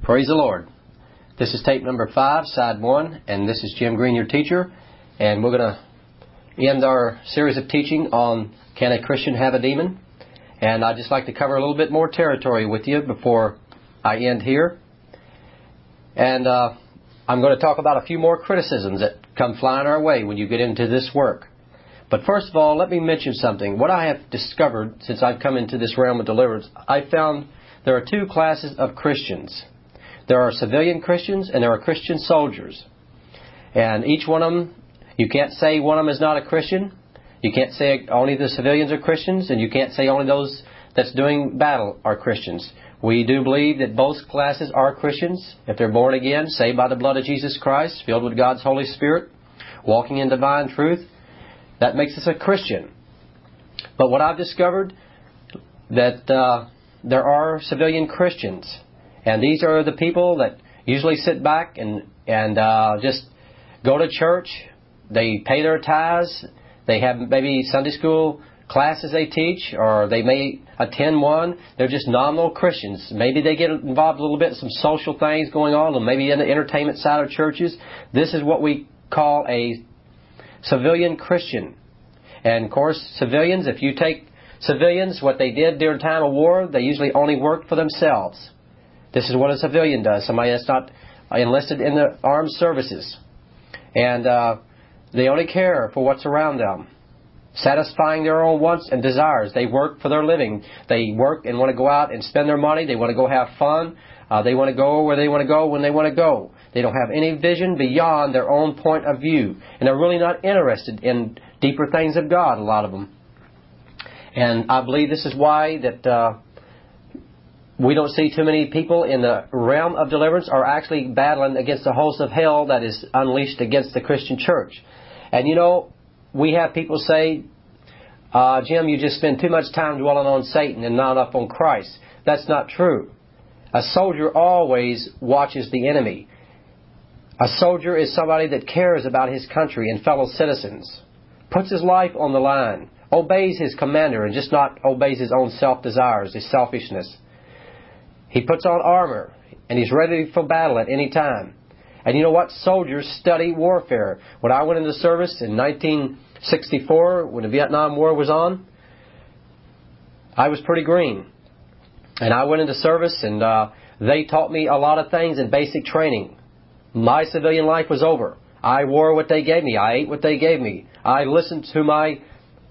Praise the Lord. This is tape number 5, side 1, and this is Jim Green, your teacher. And we're going to end our series of teaching on Can a Christian Have a Demon? And I'd just like to cover a little bit more territory with you before I end here. And I'm going to talk about a few more criticisms that come flying our way when you get into this work. But first of all, let me mention something. What I have discovered since I've come into this realm of deliverance, I found there are two classes of Christians. There are civilian Christians and there are Christian soldiers. And each one of them, you can't say one of them is not a Christian. You can't say only the civilians are Christians, and you can't say only those that's doing battle are Christians. We do believe that both classes are Christians if they're born again, saved by the blood of Jesus Christ, filled with God's Holy Spirit, walking in divine truth. That makes us a Christian. But what I've discovered, that there are civilian Christians. And these are the people that usually sit back and just go to church. They pay their tithes. They have maybe Sunday school classes they teach, or they may attend one. They're just nominal Christians. Maybe they get involved a little bit in some social things going on, or maybe in the entertainment side of churches. This is what we call a civilian Christian. And of course, civilians, if you take civilians, what they did during time of war, they usually only worked for themselves. This is what a civilian does, somebody that's not enlisted in the armed services. And they only care for what's around them, satisfying their own wants and desires. They work for their living. They work and want to go out and spend their money. They want to go have fun. They want to go where they want to go when they want to go. They don't have any vision beyond their own point of view. And they're really not interested in deeper things of God, a lot of them. And I believe this is why that we don't see too many people in the realm of deliverance are actually battling against the host of hell that is unleashed against the Christian church. And you know, we have people say, Jim, you just spend too much time dwelling on Satan and not up on Christ. That's not true. A soldier always watches the enemy. A soldier is somebody that cares about his country and fellow citizens, puts his life on the line, obeys his commander, and just not obeys his own self-desires, his selfishness. He puts on armor, and he's ready for battle at any time. And you know what? Soldiers study warfare. When I went into service in 1964, when the Vietnam War was on, I was pretty green. And I went into service, and they taught me a lot of things in basic training. My civilian life was over. I wore what they gave me. I ate what they gave me. I listened to my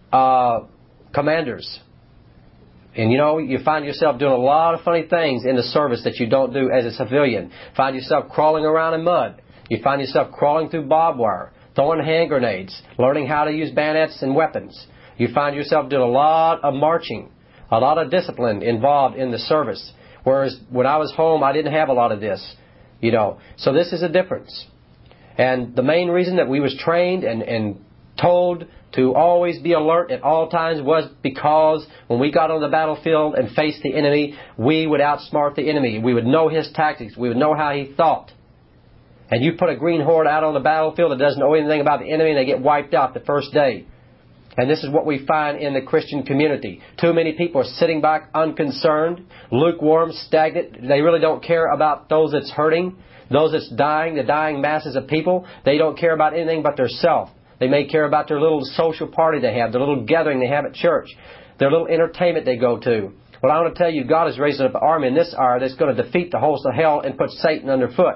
commanders. And you know, you find yourself doing a lot of funny things in the service that you don't do as a civilian. Find yourself crawling around in mud. You find yourself crawling through barbed wire, throwing hand grenades, learning how to use bayonets and weapons. You find yourself doing a lot of marching, a lot of discipline involved in the service. Whereas when I was home, I didn't have a lot of this, you know. So this is a difference. And the main reason that we was trained and told to always be alert at all times was because when we got on the battlefield and faced the enemy, we would outsmart the enemy. We would know his tactics. We would know how he thought. And you put a green horde out on the battlefield that doesn't know anything about the enemy, and they get wiped out the first day. And this is what we find in the Christian community. Too many people are sitting back unconcerned, lukewarm, stagnant. They really don't care about those that's hurting, those that's dying, the dying masses of people. They don't care about anything but their self. They may care about their little social party they have, their little gathering they have at church, their little entertainment they go to. Well, I want to tell you, God is raising up an army in this hour that's going to defeat the host of hell and put Satan underfoot.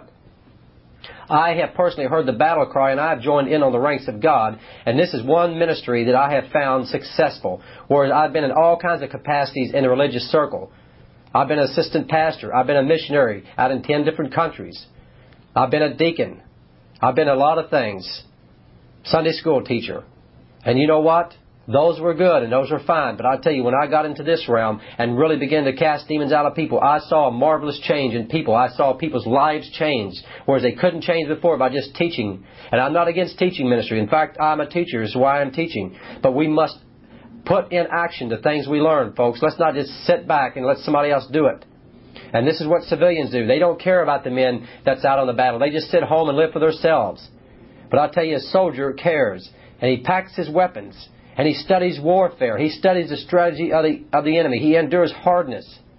I have personally heard the battle cry, and I have joined in on the ranks of God. And this is one ministry that I have found successful, whereas I've been in all kinds of capacities in the religious circle. I've been an assistant pastor. I've been a missionary out in 10 different countries. I've been a deacon. I've been a lot of things. Sunday school teacher. And you know what? Those were good and those were fine. But I tell you, when I got into this realm and really began to cast demons out of people, I saw a marvelous change in people. I saw people's lives change, whereas they couldn't change before by just teaching. And I'm not against teaching ministry. In fact, I'm a teacher. That's why I'm teaching. But we must put in action the things we learn, folks. Let's not just sit back and let somebody else do it. And this is what civilians do. They don't care about the men that's out on the battle. They just sit home and live for themselves. But I'll tell you, a soldier cares, and he packs his weapons, and he studies warfare. He studies the strategy of the enemy. He endures hardness.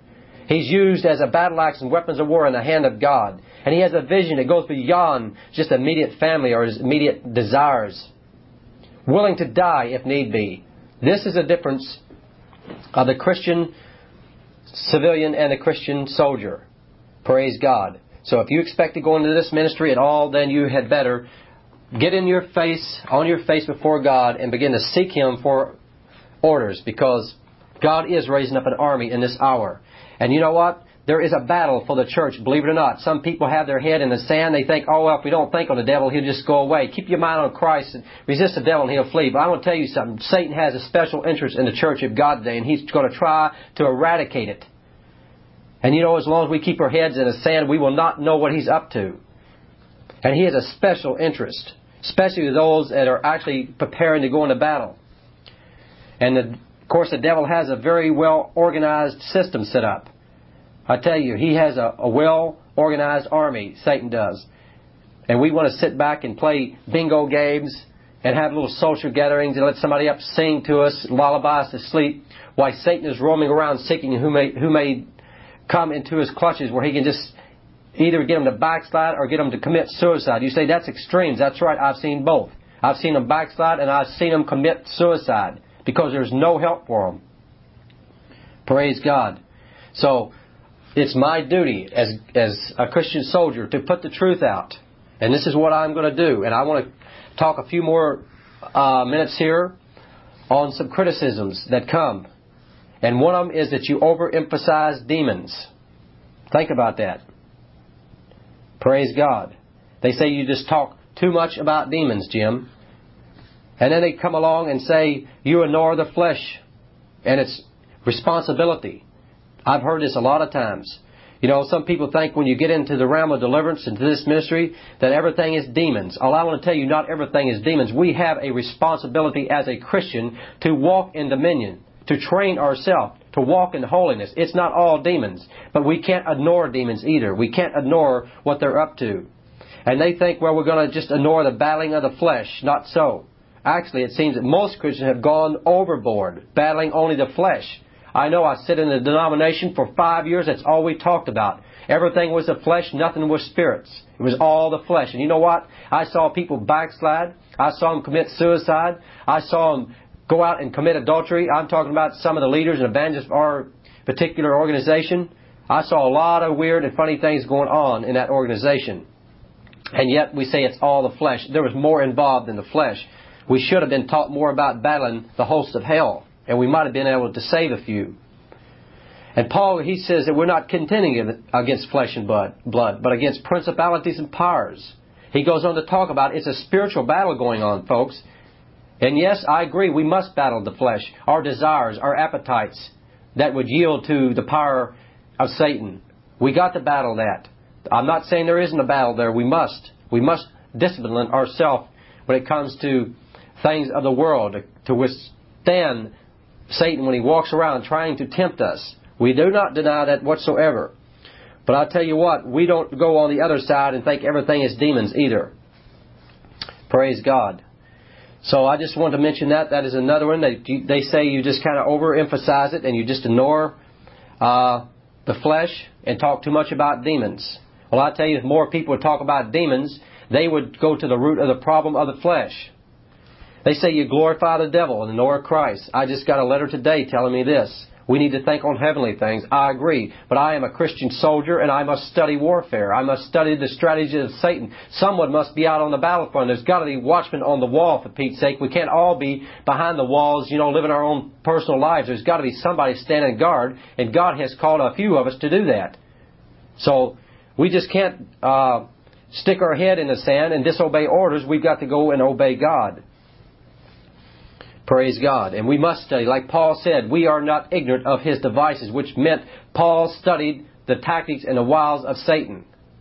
He's used as a battle axe and weapons of war in the hand of God. And he has a vision that goes beyond just immediate family or his immediate desires. Willing to die if need be. This is the difference of the Christian civilian and the Christian soldier. Praise God. So if you expect to go into this ministry at all, then you had better get on your face before God and begin to seek Him for orders, because God is raising up an army in this hour. And you know what? There is a battle for the church, believe it or not. Some people have their head in the sand. They think, oh, well, if we don't think on the devil, he'll just go away. Keep your mind on Christ and resist the devil and he'll flee. But I want to tell you something. Satan has a special interest in the church of God today, and he's going to try to eradicate it. And you know, as long as we keep our heads in the sand, we will not know what he's up to. And he has a special interest, especially those that are actually preparing to go into battle. And of course, the devil has a very well-organized system set up. I tell you, he has a well-organized army, Satan does. And we want to sit back and play bingo games and have little social gatherings and let somebody up sing to us, lullaby us to sleep, while Satan is roaming around seeking who may come into his clutches where he can just either get them to backslide or get them to commit suicide. You say, that's extremes. That's right, I've seen both. I've seen them backslide and I've seen them commit suicide because there's no help for them. Praise God. So it's my duty as a Christian soldier to put the truth out. And this is what I'm going to do. And I want to talk a few more minutes here on some criticisms that come. And one of them is that you overemphasize demons. Think about that. Praise God. They say you just talk too much about demons, Jim. And then they come along and say you ignore the flesh and its responsibility. I've heard this a lot of times. You know, some people think when you get into the realm of deliverance, into this ministry, that everything is demons. All I want to tell you, not everything is demons. We have a responsibility as a Christian to walk in dominion, to train ourselves, to walk in holiness. It's not all demons, but we can't ignore demons either. We can't ignore what they're up to. And they think, well, we're going to just ignore the battling of the flesh. Not so. Actually, it seems that most Christians have gone overboard, battling only the flesh. I know I sit in a denomination for 5 years. That's all we talked about. Everything was the flesh. Nothing was spirits. It was all the flesh. And you know what? I saw people backslide. I saw them commit suicide. I saw them go out and commit adultery. I'm talking about some of the leaders and evangelists of our particular organization. I saw a lot of weird and funny things going on in that organization. And yet we say it's all the flesh. There was more involved in the flesh. We should have been taught more about battling the hosts of hell. And we might have been able to save a few. And Paul, he says that we're not contending against flesh and blood, but against principalities and powers. He goes on to talk about it's a spiritual battle going on, folks. And yes, I agree, we must battle the flesh, our desires, our appetites that would yield to the power of Satan. We got to battle that. I'm not saying there isn't a battle there. We must discipline ourselves when it comes to things of the world to withstand Satan when he walks around trying to tempt us. We do not deny that whatsoever. But I tell you what, we don't go on the other side and think everything is demons either. Praise God. So I just want to mention that. That is another one. They say you just kind of overemphasize it and you just ignore the flesh and talk too much about demons. Well, I tell you, if more people would talk about demons, they would go to the root of the problem of the flesh. They say you glorify the devil and ignore Christ. I just got a letter today telling me this. We need to think on heavenly things. I agree. But I am a Christian soldier and I must study warfare. I must study the strategy of Satan. Someone must be out on the battlefront. There's got to be watchmen on the wall, for Pete's sake. We can't all be behind the walls, living our own personal lives. There's got to be somebody standing guard, and God has called a few of us to do that. So we just can't stick our head in the sand and disobey orders. We've got to go and obey God. Praise God. And we must study. Like Paul said, we are not ignorant of his devices, which meant Paul studied the tactics and the wiles of Satan.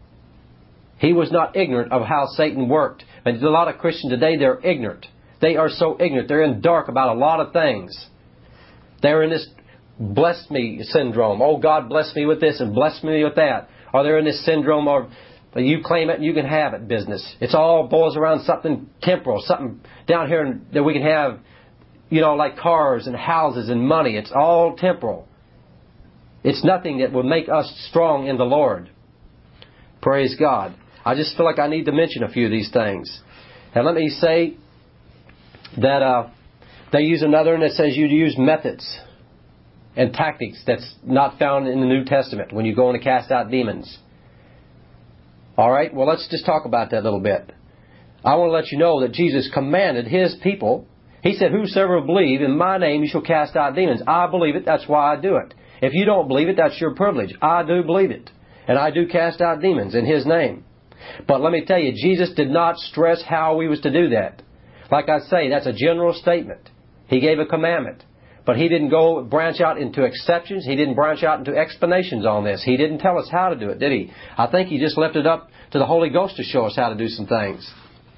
He was not ignorant of how Satan worked. But a lot of Christians today, they're ignorant. They are so ignorant. They're in dark about a lot of things. They're in this bless me syndrome. Oh, God bless me with this and bless me with that. Or they're in this syndrome of you claim it and you can have it business. It's all boils around something temporal, something down here that we can have, like cars and houses and money. It's all temporal. It's nothing that will make us strong in the Lord. Praise God. I just feel like I need to mention a few of these things. And let me say that they use another one that says you use methods and tactics that's not found in the New Testament when you go in to cast out demons. All right, well, let's just talk about that a little bit. I want to let you know that Jesus commanded His people. He said, whosoever will believe in my name, you shall cast out demons. I believe it. That's why I do it. If you don't believe it, that's your privilege. I do believe it. And I do cast out demons in His name. But let me tell you, Jesus did not stress how we was to do that. Like I say, that's a general statement. He gave a commandment. But He didn't go branch out into exceptions. He didn't branch out into explanations on this. He didn't tell us how to do it, did He? I think He just left it up to the Holy Ghost to show us how to do some things.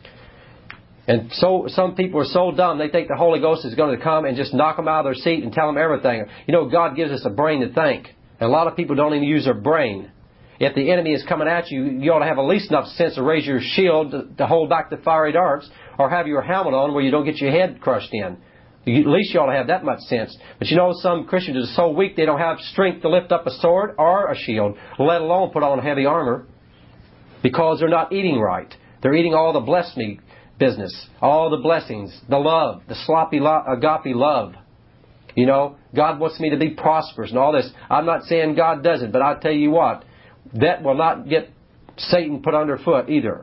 And so some people are so dumb, they think the Holy Ghost is going to come and just knock them out of their seat and tell them everything. You know, God gives us a brain to think. And a lot of people don't even use their brain. If the enemy is coming at you, you ought to have at least enough sense to raise your shield to hold back the fiery darts, or have your helmet on where you don't get your head crushed in. At least you ought to have that much sense. But you know, some Christians are so weak they don't have strength to lift up a sword or a shield, let alone put on heavy armor, because they're not eating right. They're eating all the bless me business, all the blessings, the love, the sloppy agape love. You know, God wants me to be prosperous and all this. I'm not saying God doesn't, but I'll tell you what, that will not get Satan put underfoot either.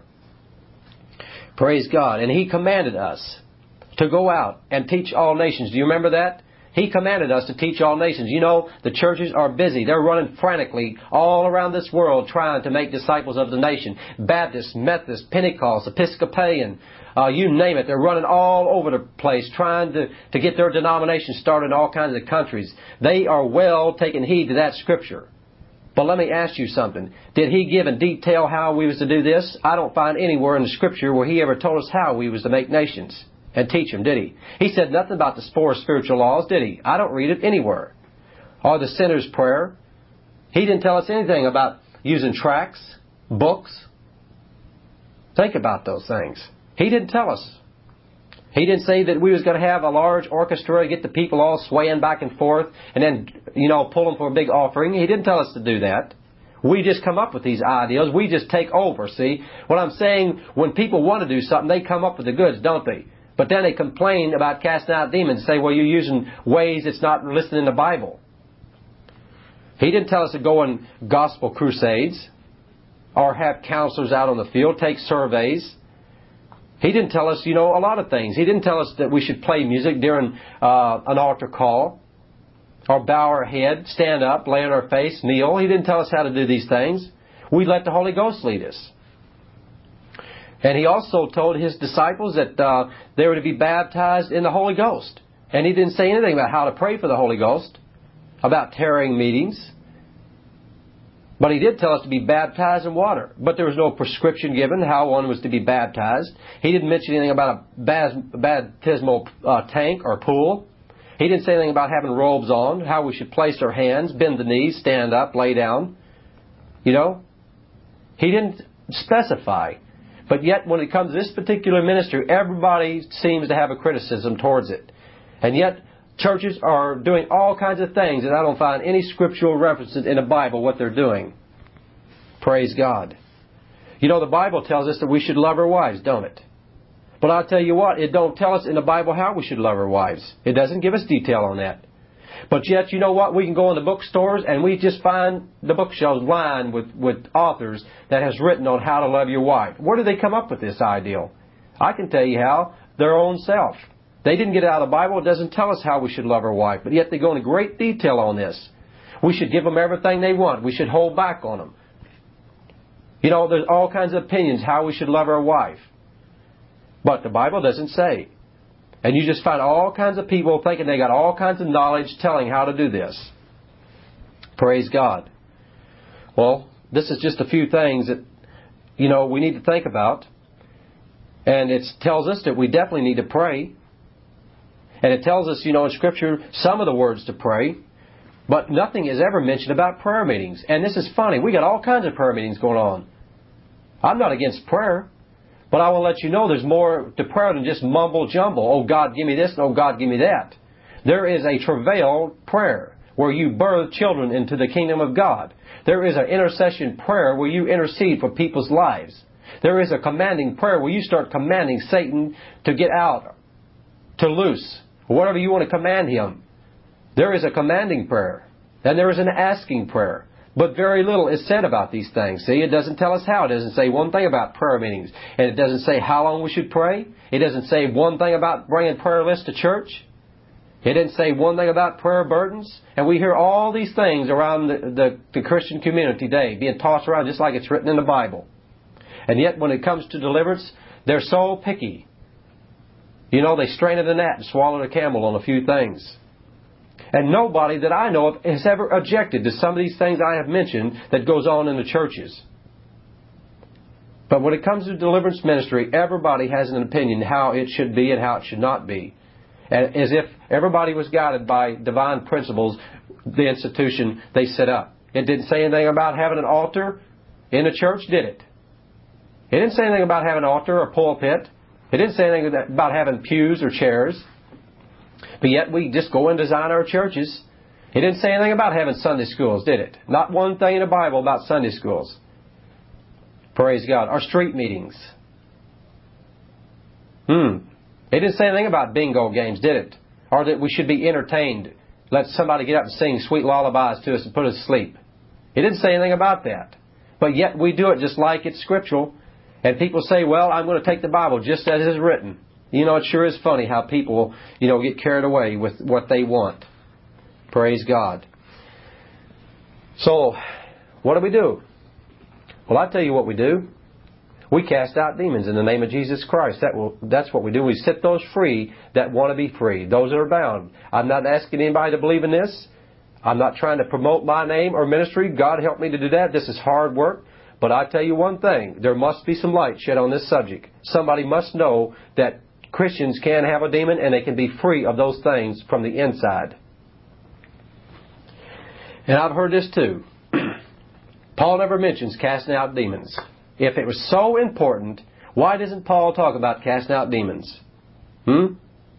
Praise God. And He commanded us to go out and teach all nations. Do you remember that? He commanded us to teach all nations. You know, the churches are busy. They're running frantically all around this world trying to make disciples of the nation. Baptist, Methodist, Pentecost, Episcopalian, you name it. They're running all over the place trying to get their denomination started in all kinds of countries. They are well taking heed to that Scripture. But let me ask you something. Did He give in detail how we was to do this? I don't find anywhere in the Scripture where He ever told us how we was to make nations and teach them, did He? He said nothing about the 4 spiritual laws, did He? I don't read it anywhere. Or the sinner's prayer. He didn't tell us anything about using tracts, books. Think about those things. He didn't tell us. He didn't say that we was going to have a large orchestra, get the people all swaying back and forth, and then, you know, pull them for a big offering. He didn't tell us to do that. We just come up with these ideas. We just take over, see? What I'm saying, when people want to do something, they come up with the goods, don't they? But then they complain about casting out demons and say, well, you're using ways that's not listed in the Bible. He didn't tell us to go on gospel crusades or have counselors out on the field, take surveys. He didn't tell us, you know, a lot of things. He didn't tell us that we should play music during an altar call or bow our head, stand up, lay on our face, kneel. He didn't tell us how to do these things. We let the Holy Ghost lead us. And He also told His disciples that they were to be baptized in the Holy Ghost. And He didn't say anything about how to pray for the Holy Ghost, about tarrying meetings. But He did tell us to be baptized in water. But there was no prescription given how one was to be baptized. He didn't mention anything about a baptismal tank or pool. He didn't say anything about having robes on, how we should place our hands, bend the knees, stand up, lay down. You know? He didn't specify. But yet, when it comes to this particular ministry, everybody seems to have a criticism towards it. And yet, churches are doing all kinds of things, and I don't find any scriptural references in the Bible what they're doing. Praise God. You know, the Bible tells us that we should love our wives, don't it? But I'll tell you what, it don't tell us in the Bible how we should love our wives. It doesn't give us detail on that. But yet, you know what? We can go in the bookstores and we just find the bookshelves lined with authors that has written on how to love your wife. Where do they come up with this ideal? I can tell you how. Their own self. They didn't get it out of the Bible. It doesn't tell us how we should love our wife. But yet they go into great detail on this. We should give them everything they want. We should hold back on them. You know, there's all kinds of opinions how we should love our wife. But the Bible doesn't say. And you just find all kinds of people thinking they got all kinds of knowledge telling how to do this. Praise God. Well, this is just a few things that, you know, we need to think about. And it tells us that we definitely need to pray. And it tells us, you know, in Scripture, some of the words to pray. But nothing is ever mentioned about prayer meetings. And this is funny. We got all kinds of prayer meetings going on. I'm not against prayer. But I will let you know there's more to prayer than just mumble jumble. Oh, God, give me this, and oh, God, give me that. There is a travail prayer. where you birth children into the kingdom of God. There is an intercession prayer where you intercede for people's lives. There is a commanding prayer where you start commanding Satan to get out, to loose, whatever you want to command him. There is a commanding prayer. And there is an asking prayer. But very little is said about these things. See, it doesn't tell us how. It doesn't say one thing about prayer meetings. And it doesn't say how long we should pray. It doesn't say one thing about bringing prayer lists to church. It didn't say one thing about prayer burdens. And we hear all these things around the Christian community today being tossed around just like it's written in the Bible. And yet when it comes to deliverance, they're so picky. You know, they strain at the gnat and swallow the camel on a few things. And nobody that I know of has ever objected to some of these things I have mentioned that goes on in the churches. But when it comes to deliverance ministry, everybody has an opinion how it should be and how it should not be. And as if everybody was guided by divine principles, the institution they set up. It didn't say anything about having an altar in the church, did it? It didn't say anything about having an altar or pulpit. It didn't say anything about having pews or chairs. But yet we just go and design our churches. It didn't say anything about having Sunday schools, did it? Not one thing in the Bible about Sunday schools. Praise God. Or street meetings. It didn't say anything about bingo games, did it? Or that we should be entertained. Let somebody get up and sing sweet lullabies to us and put us to sleep. It didn't say anything about that. But yet we do it just like it's scriptural. And people say, well, I'm going to take the Bible just as it is written. You know, it sure is funny how people, get carried away with what they want. Praise God. So, what do? Well, I'll tell you what we do. We cast out demons in the name of Jesus Christ. That's what we do. We set those free that want to be free. Those that are bound. I'm not asking anybody to believe in this. I'm not trying to promote my name or ministry. God help me to do that. This is hard work. But I tell you one thing. There must be some light shed on this subject. Somebody must know that Christians can have a demon and they can be free of those things from the inside. And I've heard this too. Paul never mentions casting out demons. If it was so important, why doesn't Paul talk about casting out demons? Well,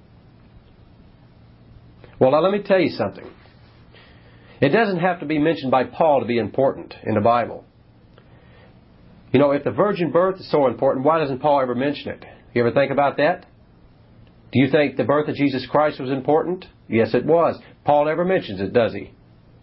now let me tell you something. It doesn't have to be mentioned by Paul to be important in the Bible. If the virgin birth is so important, why doesn't Paul ever mention it? You ever think about that? Do you think the birth of Jesus Christ was important? Yes, it was. Paul never mentions it, does he?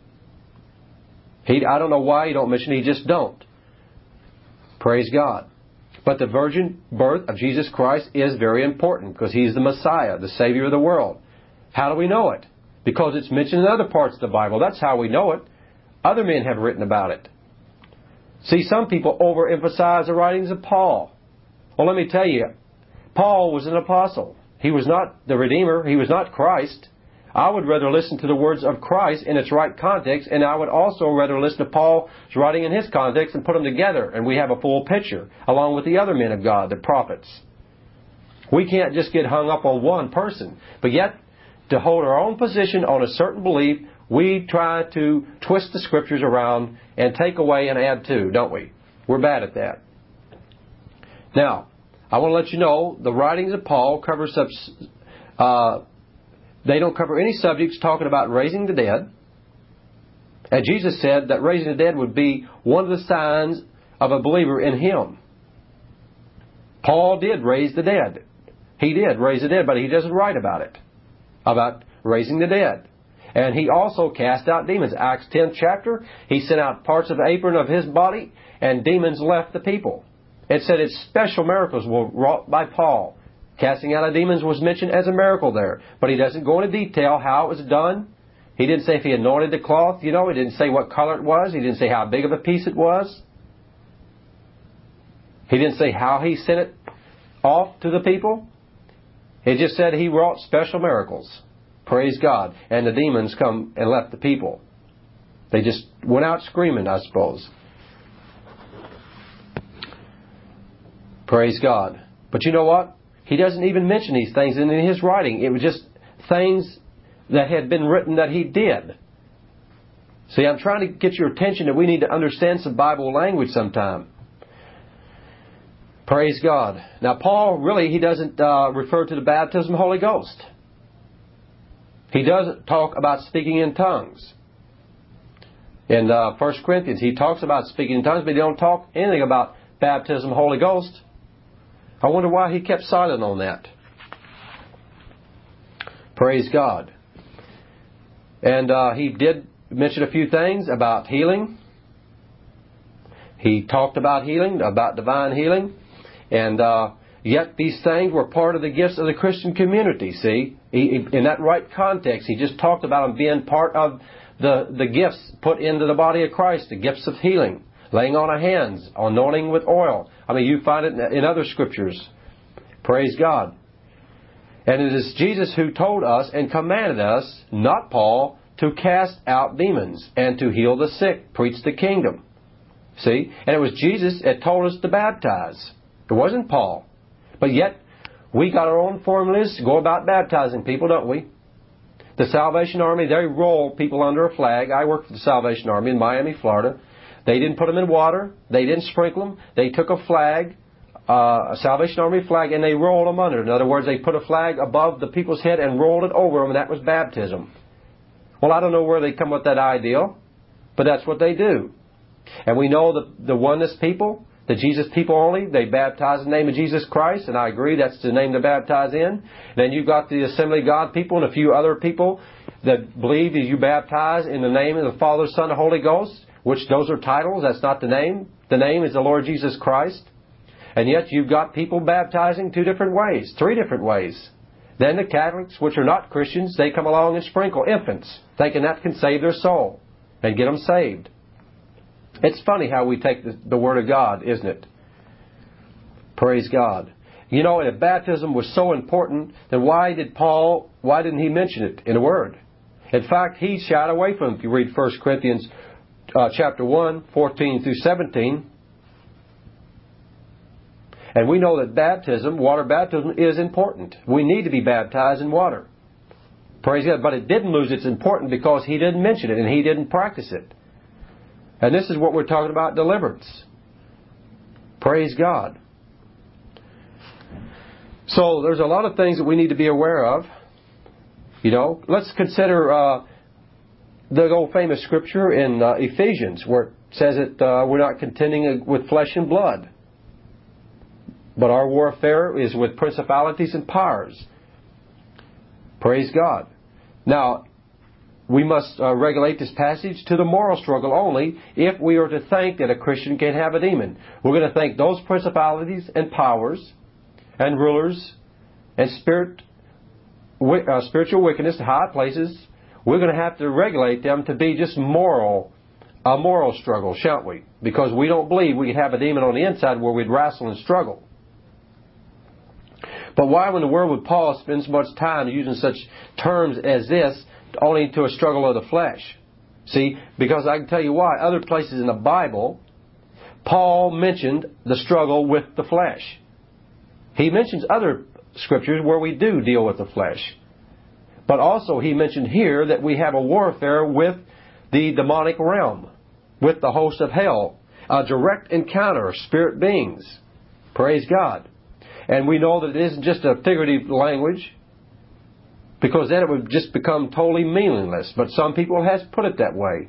I don't know why he don't mention it. He just don't. Praise God. But the virgin birth of Jesus Christ is very important because He's the Messiah, the Savior of the world. How do we know it? Because it's mentioned in other parts of the Bible. That's how we know it. Other men have written about it. See, some people overemphasize the writings of Paul. Well, let me tell you, Paul was an apostle. He was not the Redeemer. He was not Christ. I would rather listen to the words of Christ in its right context, and I would also rather listen to Paul's writing in his context and put them together, and we have a full picture, along with the other men of God, the prophets. We can't just get hung up on one person, but yet, to hold our own position on a certain belief, we try to twist the Scriptures around and take away and add to, don't we? We're bad at that. Now, I want to let you know, the writings of Paul cover they don't cover any subjects talking about raising the dead. And Jesus said that raising the dead would be one of the signs of a believer in Him. Paul did raise the dead. He did raise the dead, but he doesn't write about it, about raising the dead. And he also cast out demons. Acts 10th chapter, he sent out parts of the apron of his body, and demons left the people. It said its special miracles were wrought by Paul. Casting out of demons was mentioned as a miracle there. But he doesn't go into detail how it was done. He didn't say if he anointed the cloth, He didn't say what color it was. He didn't say how big of a piece it was. He didn't say how he sent it off to the people. It just said he wrought special miracles. Praise God. And the demons come and left the people. They just went out screaming, I suppose. Praise God. But you know what? He doesn't even mention these things in his writing. It was just things that had been written that he did. See, I'm trying to get your attention that we need to understand some Bible language sometime. Praise God. Now, Paul, really, he doesn't refer to the baptism of the Holy Ghost. He doesn't talk about speaking in tongues. In 1 Corinthians, he talks about speaking in tongues, but he don't talk anything about baptism of the Holy Ghost. I wonder why he kept silent on that. Praise God. And he did mention a few things about healing. He talked about healing, about divine healing. And yet these things were part of the gifts of the Christian community, see? In that right context, he just talked about them being part of the gifts put into the body of Christ, the gifts of healing, laying on of hands, anointing with oil. I mean, you find it in other scriptures. Praise God. And it is Jesus who told us and commanded us, not Paul, to cast out demons and to heal the sick, preach the kingdom. See? And it was Jesus that told us to baptize. It wasn't Paul. But yet, we got our own formulas to go about baptizing people, don't we? The Salvation Army, they roll people under a flag. I worked for the Salvation Army in Miami, Florida. They didn't put them in water. They didn't sprinkle them. They took a flag, a Salvation Army flag, and they rolled them under. In other words, they put a flag above the people's head and rolled it over them, and that was baptism. Well, I don't know where they come with that ideal, but that's what they do. And we know the oneness people, the Jesus people only, they baptize in the name of Jesus Christ, and I agree that's the name to baptize in. Then you've got the Assembly of God people and a few other people that believe that you baptize in the name of the Father, Son, and Holy Ghost, which those are titles, that's not the name. The name is the Lord Jesus Christ. And yet you've got people baptizing 2 different ways, 3 different ways. Then the Catholics, which are not Christians, they come along and sprinkle infants, thinking that can save their soul and get them saved. It's funny how we take the Word of God, isn't it? Praise God. You know, if baptism was so important, then why didn't he mention it in the Word? In fact, he shied away from it. If you read 1 Corinthians chapter 1, 14 through 17, and we know that baptism, water baptism, is important. We need to be baptized in water. Praise God. But it didn't lose its importance because he didn't mention it and he didn't practice it. And this is what we're talking about, deliverance. Praise God. So there's a lot of things that we need to be aware of. You know, let's consider the old famous scripture in Ephesians where it says that we're not contending with flesh and blood, but our warfare is with principalities and powers. Praise God. Now, we must regulate this passage to the moral struggle only if we are to think that a Christian can have a demon. We're going to think those principalities and powers and rulers and spiritual wickedness in high places, we're going to have to regulate them to be just a moral struggle, shan't we? Because we don't believe we can have a demon on the inside where we'd wrestle and struggle. But why in the world would Paul spend so much time using such terms as this only to a struggle of the flesh? See, because I can tell you why. Other places in the Bible, Paul mentioned the struggle with the flesh. He mentions other scriptures where we do deal with the flesh. But also he mentioned here that we have a warfare with the demonic realm, with the host of hell, a direct encounter of spirit beings. Praise God. And we know that it isn't just a figurative language, because then it would just become totally meaningless. But some people has put it that way.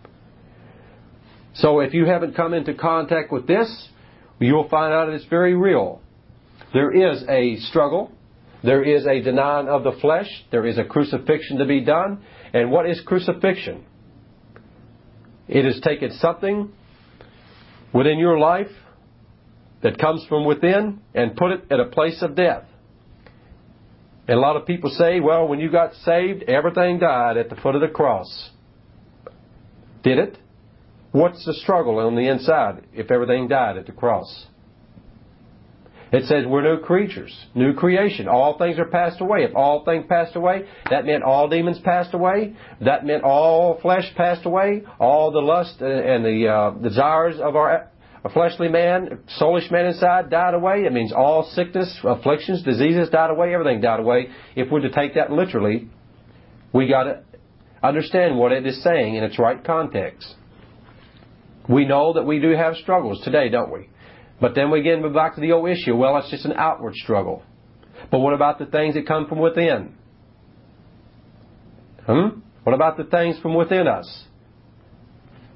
So if you haven't come into contact with this, you'll find out that it's very real. There is a struggle. There is a denying of the flesh. There is a crucifixion to be done. And what is crucifixion? It is taking something within your life that comes from within and put it at a place of death. And a lot of people say, well, when you got saved, everything died at the foot of the cross. Did it? What's the struggle on the inside if everything died at the cross? It says we're new creatures, new creation. All things are passed away. If all things passed away, that meant all demons passed away. That meant all flesh passed away. All the lust and the desires of our fleshly man, soulish man inside died away. It means all sickness, afflictions, diseases died away. Everything died away. If we're to take that literally, we got to understand what it is saying in its right context. We know that we do have struggles today, don't we? But then we again move back to the old issue. Well, it's just an outward struggle. But what about the things that come from within? What about the things from within us?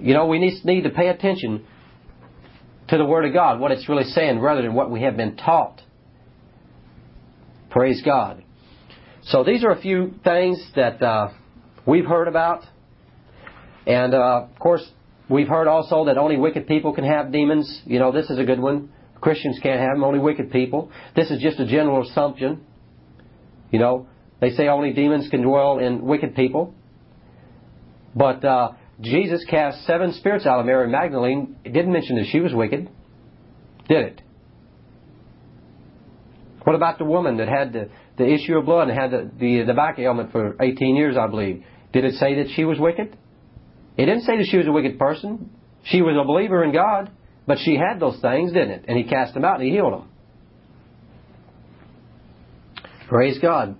we need to pay attention to the Word of God, what it's really saying, rather than what we have been taught. Praise God. So these are a few things that we've heard about. And, of course, we've heard also that only wicked people can have demons. This is a good one. Christians can't have them, only wicked people. This is just a general assumption. They say only demons can dwell in wicked people. But Jesus cast 7 spirits out of Mary Magdalene. It didn't mention that she was wicked, did it? What about the woman that had the issue of blood and had the back ailment for 18 years, I believe? Did it say that she was wicked? It didn't say that she was a wicked person. She was a believer in God, but she had those things, didn't it? And He cast them out and He healed them. Praise God.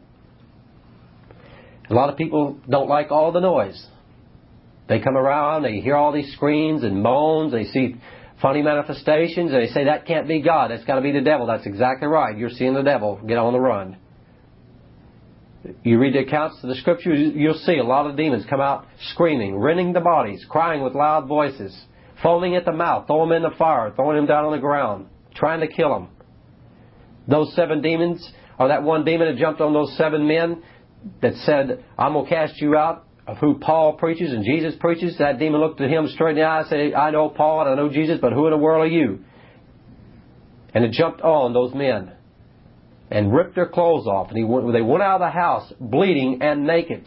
A lot of people don't like all the noise. They come around, they hear all these screams and moans, they see funny manifestations, and they say, that can't be God, that's got to be the devil. That's exactly right. You're seeing the devil. Get on the run. You read the accounts of the Scriptures, you'll see a lot of demons come out screaming, rending the bodies, crying with loud voices, foaming at the mouth, throwing them in the fire, throwing them down on the ground, trying to kill them. Those 7 demons, or that one demon that jumped on those 7 men that said, I'm going to cast you out, of who Paul preaches and Jesus preaches, that demon looked at him straight in the eye and said, I know Paul and I know Jesus, but who in the world are you? And it jumped on those men and ripped their clothes off. And they went out of the house bleeding and naked.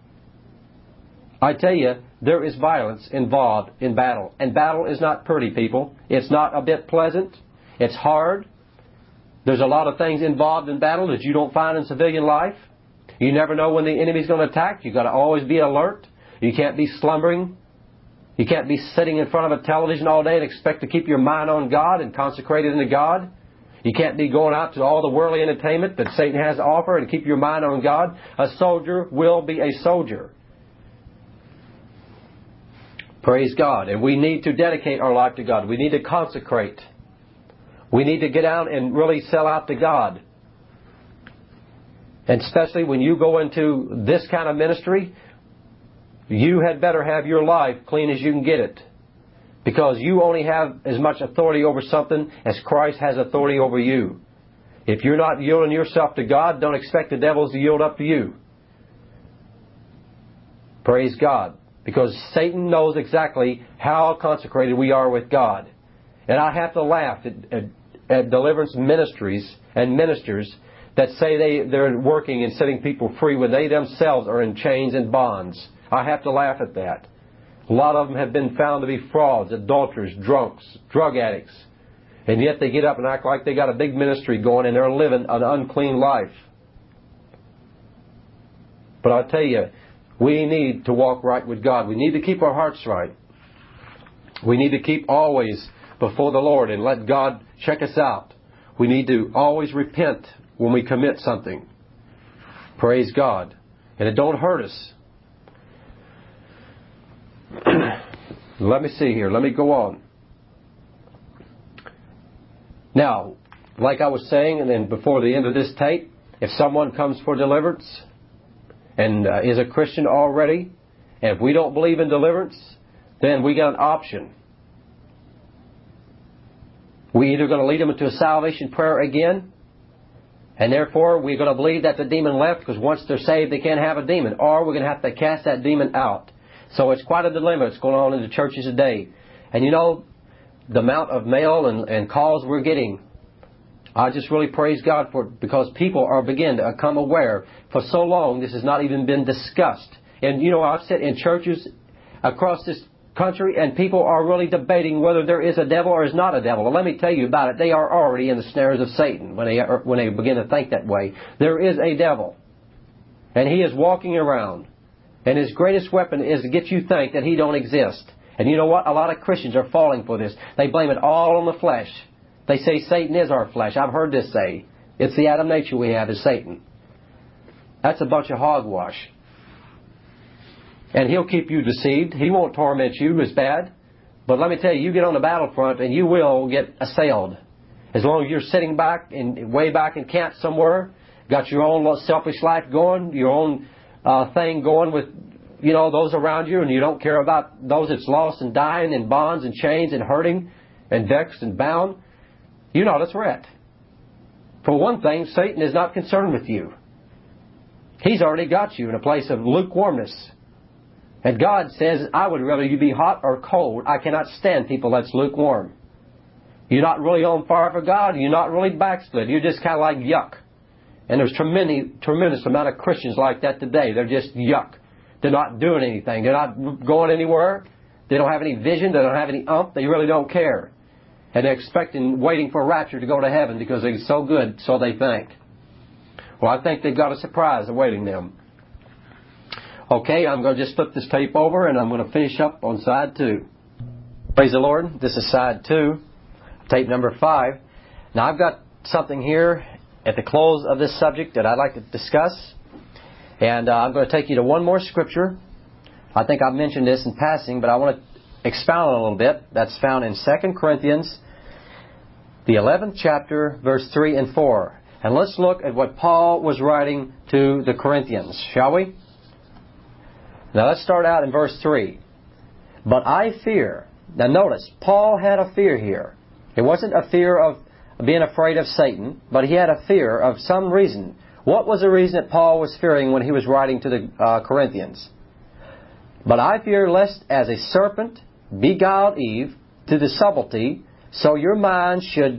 I tell you, there is violence involved in battle. And battle is not pretty, people. It's not a bit pleasant. It's hard. There's a lot of things involved in battle that you don't find in civilian life. You never know when the enemy's going to attack. You've got to always be alert. You can't be slumbering. You can't be sitting in front of a television all day and expect to keep your mind on God and consecrate it into God. You can't be going out to all the worldly entertainment that Satan has to offer and keep your mind on God. A soldier will be a soldier. Praise God. And we need to dedicate our life to God. We need to consecrate. We need to get out and really sell out to God. And especially when you go into this kind of ministry, you had better have your life clean as you can get it. Because you only have as much authority over something as Christ has authority over you. If you're not yielding yourself to God, don't expect the devils to yield up to you. Praise God. Because Satan knows exactly how consecrated we are with God. And I have to laugh at deliverance ministries and ministers that say they're working and setting people free when they themselves are in chains and bonds. I have to laugh at that. A lot of them have been found to be frauds, adulterers, drunks, drug addicts. And yet they get up and act like they got a big ministry going and they're living an unclean life. But I tell you, we need to walk right with God. We need to keep our hearts right. We need to keep always before the Lord and let God check us out. We need to always repent when we commit something. Praise God. And it don't hurt us. Let me see here. Let me go on. Now, like I was saying, and then before the end of this tape, if someone comes for deliverance and is a Christian already, and if we don't believe in deliverance, then we got an option. We're either going to lead them into a salvation prayer again, and therefore we're going to believe that the demon left, because once they're saved they can't have a demon, or we're going to have to cast that demon out. So it's quite a dilemma that's going on in the churches today. And you know, the amount of mail and calls we're getting, I just really praise God for it, because people are beginning to become aware. For so long this has not even been discussed. And you know, I've sat in churches across this country and people are really debating whether there is a devil or is not a devil. Well, let me tell you about it. They are already in the snares of Satan when they begin to think that way. There is a devil. And he is walking around. And his greatest weapon is to get you to think that he don't exist. And you know what? A lot of Christians are falling for this. They blame it all on the flesh. They say Satan is our flesh. I've heard this say. It's the Adam nature we have is Satan. That's a bunch of hogwash. And he'll keep you deceived. He won't torment you as bad. But let me tell you, you get on the battlefront and you will get assailed. As long as you're sitting back, way back in camp somewhere, got your own selfish life going, your own thing going with, those around you, and you don't care about those that's lost and dying in bonds and chains and hurting and vexed and bound, you're not a threat. For one thing, Satan is not concerned with you. He's already got you in a place of lukewarmness. And God says, I would rather you be hot or cold. I cannot stand people that's lukewarm. You're not really on fire for God. You're not really backslid. You're just kind of like yuck. And there's tremendous amount of Christians like that today. They're just yuck. They're not doing anything. They're not going anywhere. They don't have any vision. They don't have any They really don't care. And they're expecting, waiting for a rapture to go to heaven because they're so good, so they think. Well, I think they've got a surprise awaiting them. Okay, I'm going to just flip this tape over and I'm going to finish up on side 2. Praise the Lord. This is side 2, tape number 5. Now, I've got something here at the close of this subject that I'd like to discuss. And I'm going to take you to one more scripture. I think I've mentioned this in passing, but I want to expound on it a little bit. That's found in 2 Corinthians, the 11th chapter, verse 3 and 4. And let's look at what Paul was writing to the Corinthians, shall we? Now let's start out in verse 3. But I fear. Now notice, Paul had a fear here. It wasn't a fear of being afraid of Satan, but he had a fear of some reason. What was the reason that Paul was fearing when he was writing to the Corinthians? But I fear lest as a serpent beguiled Eve to the subtlety, so your mind should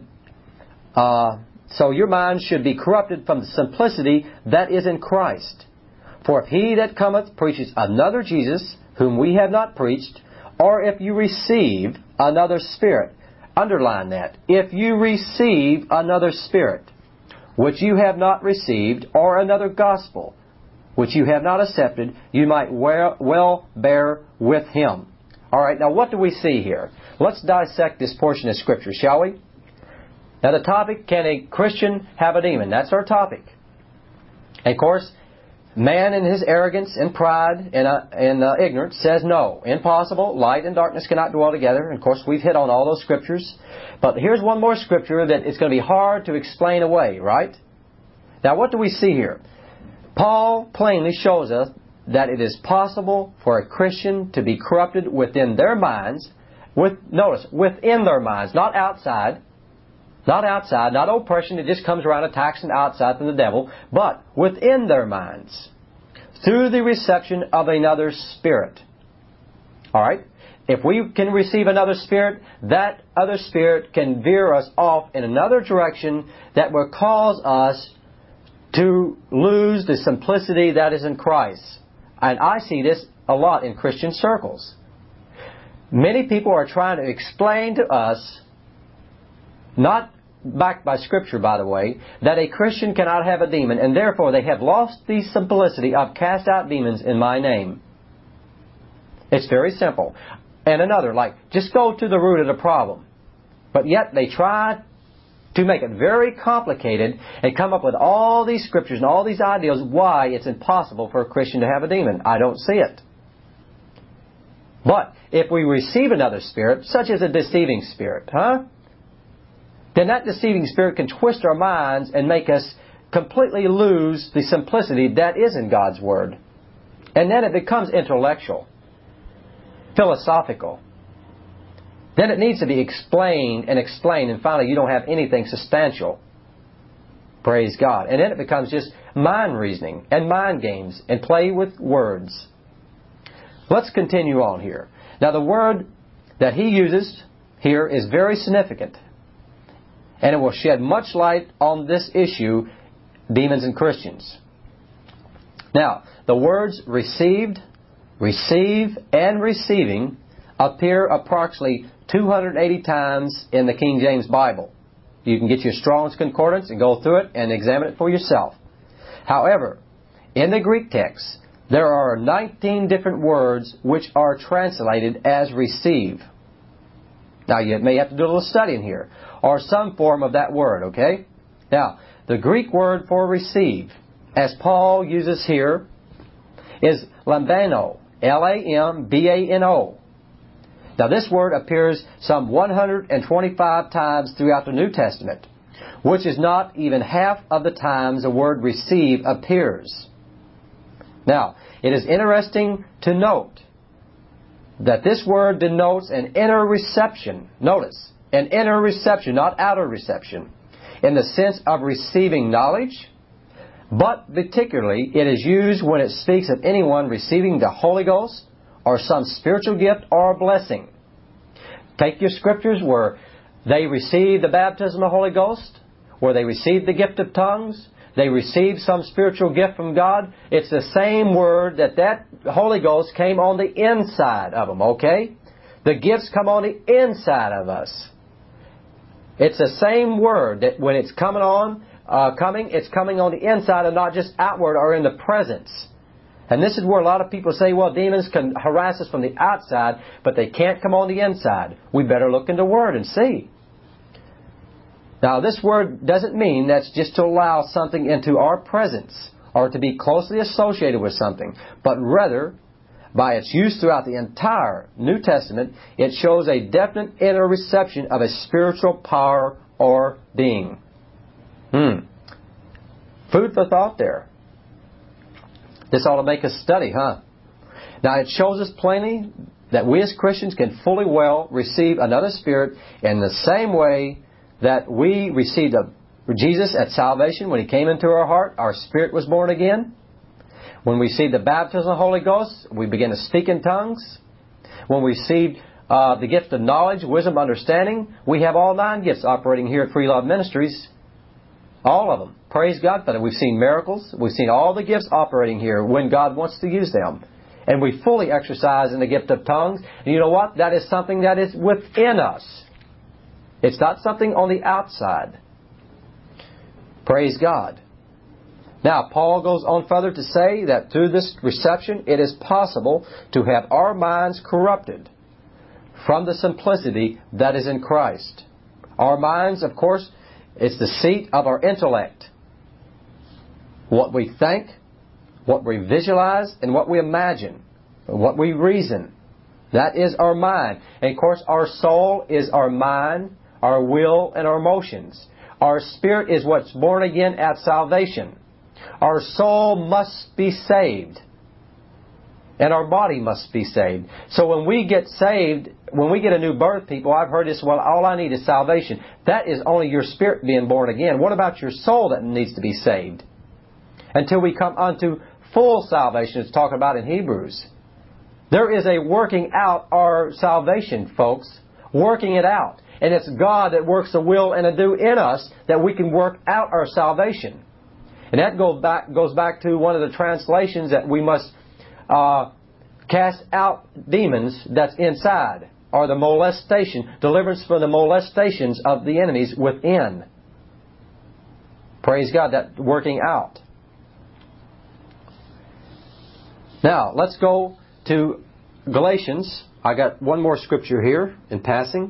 be corrupted from the simplicity that is in Christ. For if he that cometh preaches another Jesus, whom we have not preached, or if you receive another spirit, underline that, if you receive another spirit, which you have not received, or another gospel, which you have not accepted, you might well bear with him. All right, now what do we see here? Let's dissect this portion of Scripture, shall we? Now the topic, can a Christian have a demon? That's our topic. And of course, man in his arrogance and pride and ignorance says no. Impossible. Light and darkness cannot dwell together. And of course, we've hit on all those scriptures. But here's one more scripture that it's going to be hard to explain away, right? Now what do we see here? Paul plainly shows us that it is possible for a Christian to be corrupted within their minds. Notice, within their minds, not outside. Not outside, not oppression that just comes around attacks and outside from the devil, but within their minds, through the reception of another spirit. All right? If we can receive another spirit, that other spirit can veer us off in another direction that will cause us to lose the simplicity that is in Christ. And I see this a lot in Christian circles. Many people are trying to explain to us, not backed by Scripture, by the way, that a Christian cannot have a demon, and therefore they have lost the simplicity of cast out demons in my name. It's very simple. And another, like, just go to the root of the problem. But yet they try to make it very complicated and come up with all these scriptures and all these ideas why it's impossible for a Christian to have a demon. I don't see it. But if we receive another spirit, such as a deceiving spirit, then that deceiving spirit can twist our minds and make us completely lose the simplicity that is in God's Word. And then it becomes intellectual, philosophical. Then it needs to be explained, and finally you don't have anything substantial. Praise God. And then it becomes just mind reasoning and mind games and play with words. Let's continue on here. Now the word that he uses here is very significant. And it will shed much light on this issue, demons and Christians. Now, the words received, receive, and receiving appear approximately 280 times in the King James Bible. You can get your Strong's Concordance and go through it and examine it for yourself. However, in the Greek text, there are 19 different words which are translated as receive. Now, you may have to do a little studying here, or some form of that word, okay? Now, the Greek word for receive, as Paul uses here, is lambano, L-A-M-B-A-N-O. Now, this word appears some 125 times throughout the New Testament, which is not even half of the times the word receive appears. Now, it is interesting to note that this word denotes an inner reception. Notice, an inner reception, not outer reception, in the sense of receiving knowledge, but particularly it is used when it speaks of anyone receiving the Holy Ghost or some spiritual gift or blessing. Take your scriptures where they received the baptism of the Holy Ghost, where they received the gift of tongues, they received some spiritual gift from God. It's the same word that Holy Ghost came on the inside of them, okay? The gifts come on the inside of us. It's the same word that when it's it's coming on the inside and not just outward or in the presence. And this is where a lot of people say, well, demons can harass us from the outside, but they can't come on the inside. We better look in the Word and see. Now, this word doesn't mean that's just to allow something into our presence or to be closely associated with something, but rather, by its use throughout the entire New Testament, it shows a definite inner reception of a spiritual power or being. Food for thought there. This ought to make us study, huh? Now, it shows us plainly that we as Christians can fully well receive another spirit in the same way that we received Jesus at salvation when He came into our heart. Our spirit was born again. When we received the baptism of the Holy Ghost, we began to speak in tongues. When we received the gift of knowledge, wisdom, understanding, we have all 9 gifts operating here at Free Love Ministries. All of them. Praise God for that. We've seen miracles. We've seen all the gifts operating here when God wants to use them. And we fully exercise in the gift of tongues. And you know what? That is something that is within us. It's not something on the outside. Praise God. Now, Paul goes on further to say that through this reception, it is possible to have our minds corrupted from the simplicity that is in Christ. Our minds, of course, it's the seat of our intellect. What we think, what we visualize, and what we imagine, what we reason. That is our mind. And of course, our soul is our mind, our will, and our emotions. Our spirit is what's born again at salvation. Our soul must be saved. And our body must be saved. So when we get saved, when we get a new birth, people, I've heard this, well, all I need is salvation. That is only your spirit being born again. What about your soul that needs to be saved? Until we come unto full salvation, it's talked about in Hebrews. There is a working out our salvation, folks. Working it out. And it's God that works the will and the do in us that we can work out our salvation. And that goes back to one of the translations that we must cast out demons that's inside, or the molestation, deliverance from the molestations of the enemies within. Praise God, that working out. Now, let's go to Galatians. I got one more scripture here in passing.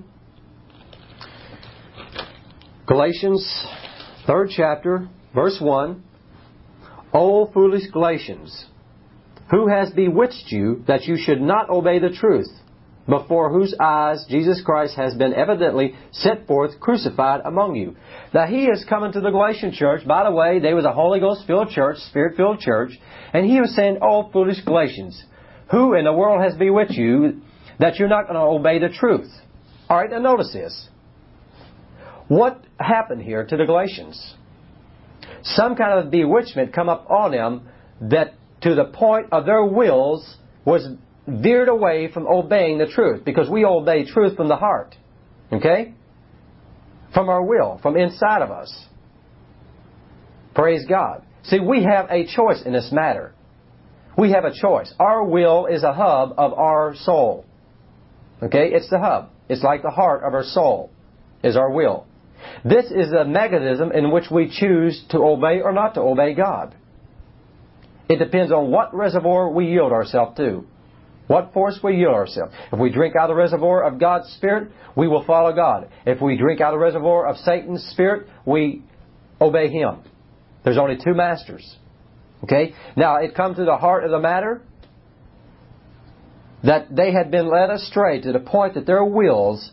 Galatians, 3rd chapter, verse 1. O foolish Galatians, who has bewitched you that you should not obey the truth, before whose eyes Jesus Christ has been evidently set forth crucified among you? Now he is coming to the Galatian church. By the way, they was a Holy Ghost-filled church, Spirit-filled church. And he was saying, oh, foolish Galatians, who in the world has bewitched you that you're not going to obey the truth? All right, now notice this. What happened here to the Galatians? Some kind of bewitchment come up on them that to the point of their wills was veered away from obeying the truth. Because we obey truth from the heart. Okay? From our will, from inside of us. Praise God. See, we have a choice in this matter. We have a choice. Our will is a hub of our soul. Okay? It's the hub. It's like the heart of our soul is our will. This is the mechanism in which we choose to obey or not to obey God. It depends on what reservoir we yield ourselves to. What force we yield ourselves. If we drink out of the reservoir of God's Spirit, we will follow God. If we drink out of the reservoir of Satan's Spirit, we obey Him. There's only 2 masters. Okay? Now, it comes to the heart of the matter that they had been led astray to the point that their wills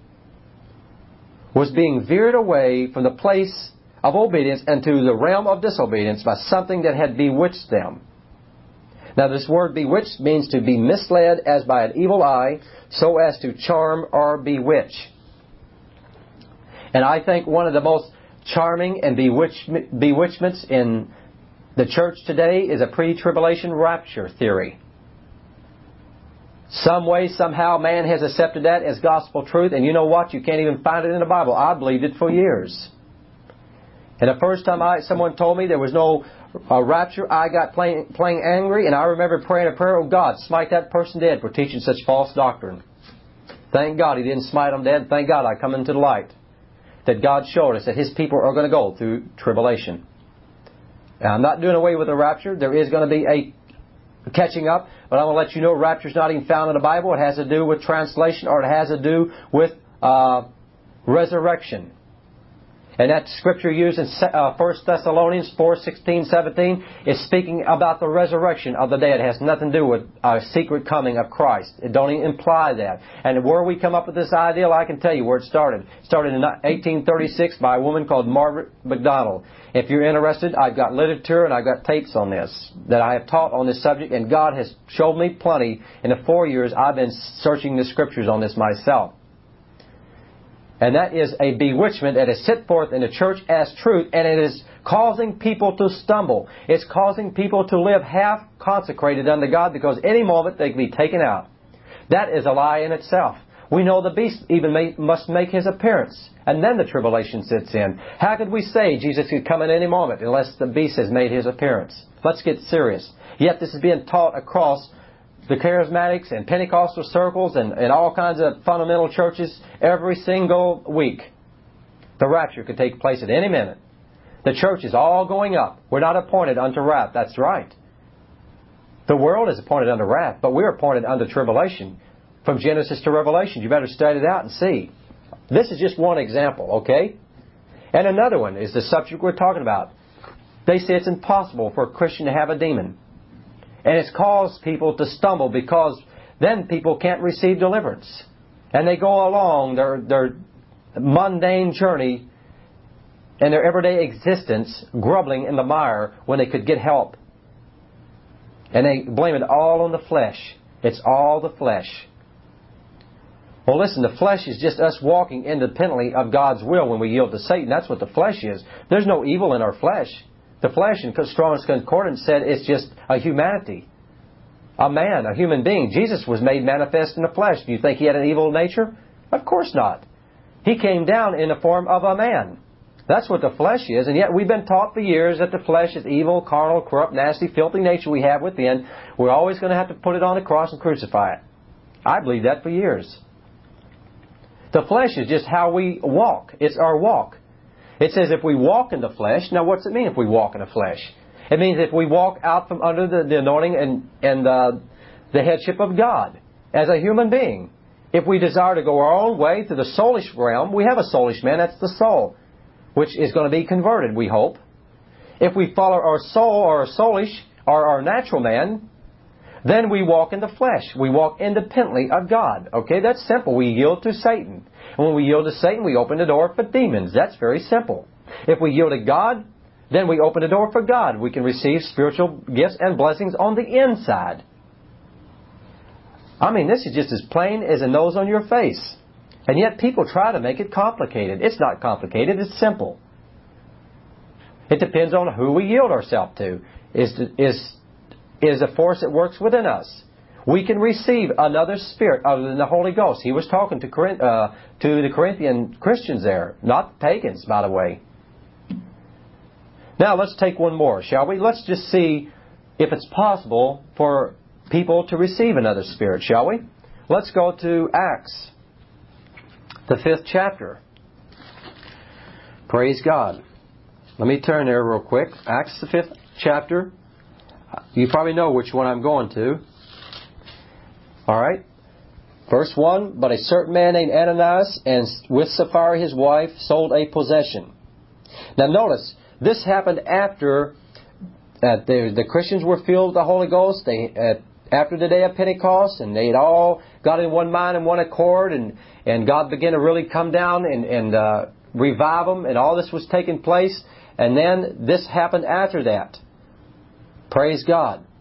was being veered away from the place of obedience and to the realm of disobedience by something that had bewitched them. Now this word bewitched means to be misled as by an evil eye, so as to charm or bewitch. And I think one of the most charming and bewitchments in the church today is a pre-tribulation rapture theory. Some way, somehow, man has accepted that as gospel truth, and you know what? You can't even find it in the Bible. I believed it for years. And the first time someone told me there was no rapture, I got plain angry, and I remember praying a prayer, "Oh God, smite that person dead for teaching such false doctrine." Thank God He didn't smite them dead. Thank God I come into the light. That God showed us that His people are going to go through tribulation. Now, I'm not doing away with the rapture. There is going to be a catching up, but I'm going to let you know rapture is not even found in the Bible. It has to do with translation, or it has to do with resurrection. And that scripture used in 1 Thessalonians 4:16, 17 is speaking about the resurrection of the dead. It has nothing to do with a secret coming of Christ. It don't even imply that. And where we come up with this ideal, I can tell you where it started. It started in 1836 by a woman called Margaret MacDonald. If you're interested, I've got literature and I've got tapes on this that I have taught on this subject, and God has showed me plenty in the 4 years I've been searching the scriptures on this myself. And that is a bewitchment that is set forth in the church as truth, and it is causing people to stumble. It's causing people to live half consecrated unto God, because any moment they can be taken out. That is a lie in itself. We know the beast even must make his appearance, and then the tribulation sets in. How could we say Jesus could come at any moment unless the beast has made his appearance? Let's get serious. Yet this is being taught across the charismatics and Pentecostal circles and all kinds of fundamental churches every single week. The rapture could take place at any minute. The church is all going up. We're not appointed unto wrath. That's right. The world is appointed unto wrath, but we're appointed unto tribulation. From Genesis to Revelation, you better study it out and see. This is just one example, okay? And another one is the subject we're talking about. They say it's impossible for a Christian to have a demon. And it's caused people to stumble, because then people can't receive deliverance. And they go along their mundane journey and their everyday existence grubbling in the mire when they could get help. And they blame it all on the flesh. It's all the flesh. Well, listen, the flesh is just us walking independently of God's will when we yield to Satan. That's what the flesh is. There's no evil in our flesh. The flesh, in Strong's Concordance, said it's just a humanity. A man, a human being. Jesus was made manifest in the flesh. Do you think He had an evil nature? Of course not. He came down in the form of a man. That's what the flesh is. And yet we've been taught for years that the flesh is evil, carnal, corrupt, nasty, filthy nature we have within. We're always going to have to put it on the cross and crucify it. I believed that for years. The flesh is just how we walk. It's our walk. It says if we walk in the flesh. Now what's it mean if we walk in the flesh? It means if we walk out from under the anointing and the headship of God as a human being. If we desire to go our own way to the soulish realm, we have a soulish man, that's the soul, which is going to be converted, we hope. If we follow our soul or our soulish or our natural man, then we walk in the flesh. We walk independently of God. Okay, that's simple. We yield to Satan. And when we yield to Satan, we open the door for demons. That's very simple. If we yield to God, then we open the door for God. We can receive spiritual gifts and blessings on the inside. I mean, this is just as plain as a nose on your face. And yet people try to make it complicated. It's not complicated. It's simple. It depends on who we yield ourselves to. Is a force that works within us. We can receive another spirit other than the Holy Ghost. He was talking to the Corinthian Christians there, not the pagans, by the way. Now let's take one more, shall we? Let's just see if it's possible for people to receive another spirit, shall we? Let's go to Acts, the 5th chapter. Praise God. Let me turn there real quick. Acts, the 5th chapter. You probably know which one I'm going to. Alright. Verse 1, but a certain man named Ananias, and with Sapphira his wife, sold a possession. Now notice, this happened after the Christians were filled with the Holy Ghost. After the day of Pentecost, and they had all got in one mind and one accord, and God began to really come down and revive them, and all this was taking place. And then this happened after that. Praise God.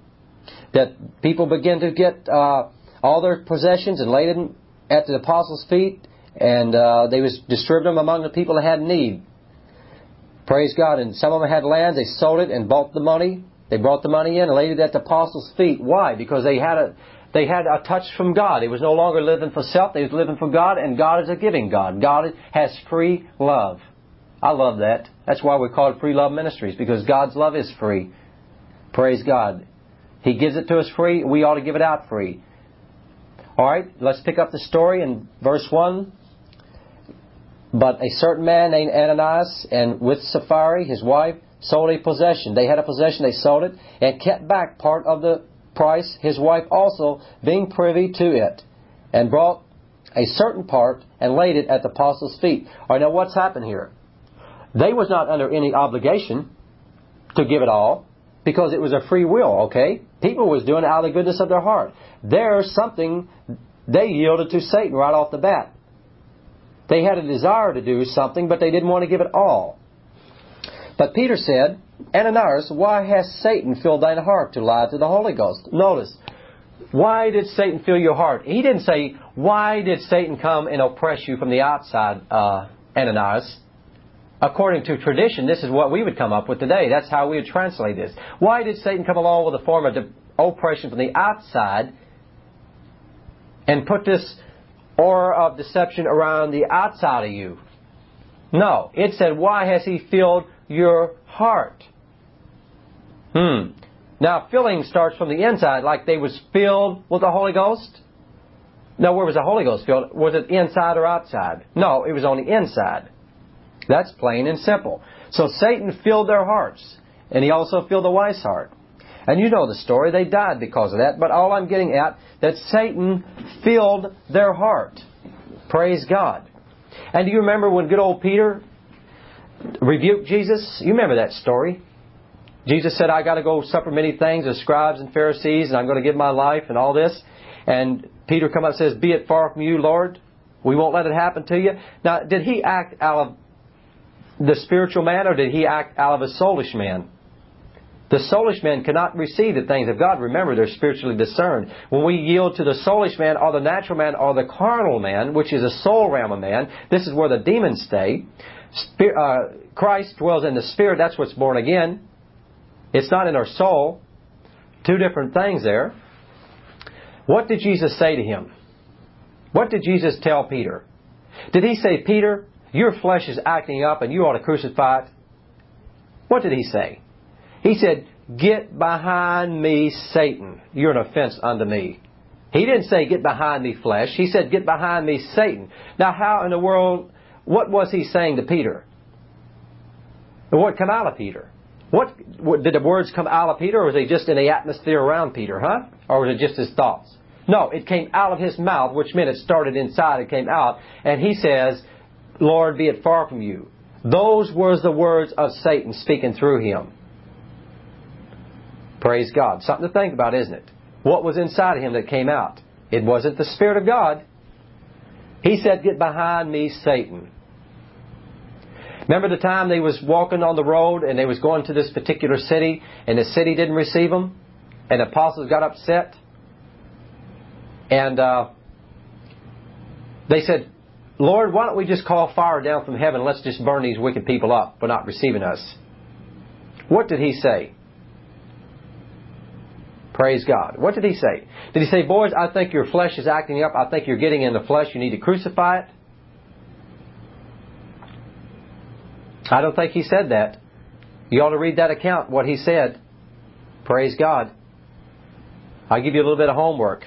that people began to get all their possessions and laid them at the apostles' feet, and they was distributed them among the people that had need. Praise God. And some of them had land. They sold it and bought the money. They brought the money in and laid it at the apostles' feet. Why? Because they had a touch from God. They was no longer living for self. They was living for God, and God is a giving God. God has free love. I love that. That's why we call it Free Love Ministries, because God's love is free. Praise God. He gives it to us free. We ought to give it out free. All right, let's pick up the story in verse 1. But a certain man named Ananias, and with Sapphira, his wife, sold a possession. They had a possession, they sold it, and kept back part of the price, his wife also being privy to it, and brought a certain part and laid it at the apostles' feet. All right, now what's happened here? They was not under any obligation to give it all, because it was a free will, okay? People was doing it out of the goodness of their heart. There's something they yielded to Satan right off the bat. They had a desire to do something, but they didn't want to give it all. But Peter said, Ananias, why has Satan filled thine heart to lie to the Holy Ghost? Notice, why did Satan fill your heart? He didn't say, why did Satan come and oppress you from the outside, Ananias? According to tradition, this is what we would come up with today. That's how we would translate this. Why did Satan come along with a form of oppression from the outside and put this aura of deception around the outside of you? No. It said, why has he filled your heart? Now, filling starts from the inside, like they was filled with the Holy Ghost. Now, where was the Holy Ghost filled? Was it inside or outside? No, it was on the inside. That's plain and simple. So Satan filled their hearts, and he also filled the wife's heart. And you know the story. They died because of that. But all I'm getting at, that Satan filled their heart. Praise God. And do you remember when good old Peter rebuked Jesus? You remember that story. Jesus said, I got to go suffer many things as scribes and Pharisees, and I'm going to give my life and all this. And Peter come up and says, be it far from you, Lord. We won't let it happen to you. Now, did he act out of the spiritual man, or did he act out of a soulish man? The soulish man cannot receive the things of God. Remember, they're spiritually discerned. When we yield to the soulish man, or the natural man, or the carnal man, which is a soul realm of man, this is where the demons stay. Christ dwells in the spirit. That's what's born again. It's not in our soul. Two different things there. What did Jesus say to him? What did Jesus tell Peter? Did he say, Peter, your flesh is acting up and you ought to crucify it? What did he say? He said, get behind me, Satan. You're an offense unto me. He didn't say, get behind me, flesh. He said, get behind me, Satan. Now, how in the world, what was he saying to Peter? What come out of Peter? What did the words come out of Peter, or was they just in the atmosphere around Peter, huh? Or was it just his thoughts? No, it came out of his mouth, which meant it started inside, it came out. And he says, Lord, be it far from you. Those were the words of Satan speaking through him. Praise God. Something to think about, isn't it? What was inside of him that came out? It wasn't the Spirit of God. He said, get behind me, Satan. Remember the time they was walking on the road and they was going to this particular city, and the city didn't receive them, and the apostles got upset, and they said, Lord, why don't we just call fire down from heaven and let's just burn these wicked people up for not receiving us? What did he say? Praise God. What did he say? Did he say, boys, I think your flesh is acting up. I think you're getting in the flesh. You need to crucify it? I don't think he said that. You ought to read that account, what he said. Praise God. I'll give you a little bit of homework.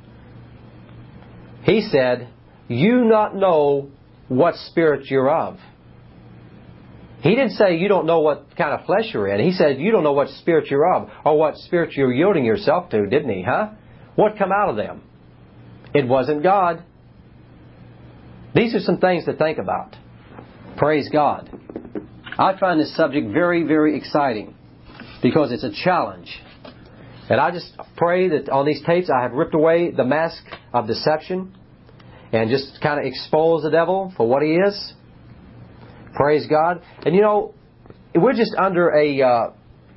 He said, you not know what spirit you're of. He didn't say you don't know what kind of flesh you're in. He said you don't know what spirit you're of, or what spirit you're yielding yourself to, didn't he? Huh? What come out of them? It wasn't God. These are some things to think about. Praise God. I find this subject very, very exciting because it's a challenge. And I just pray that on these tapes I have ripped away the mask of deception and just kind of expose the devil for what he is. Praise God. And you know, we're just under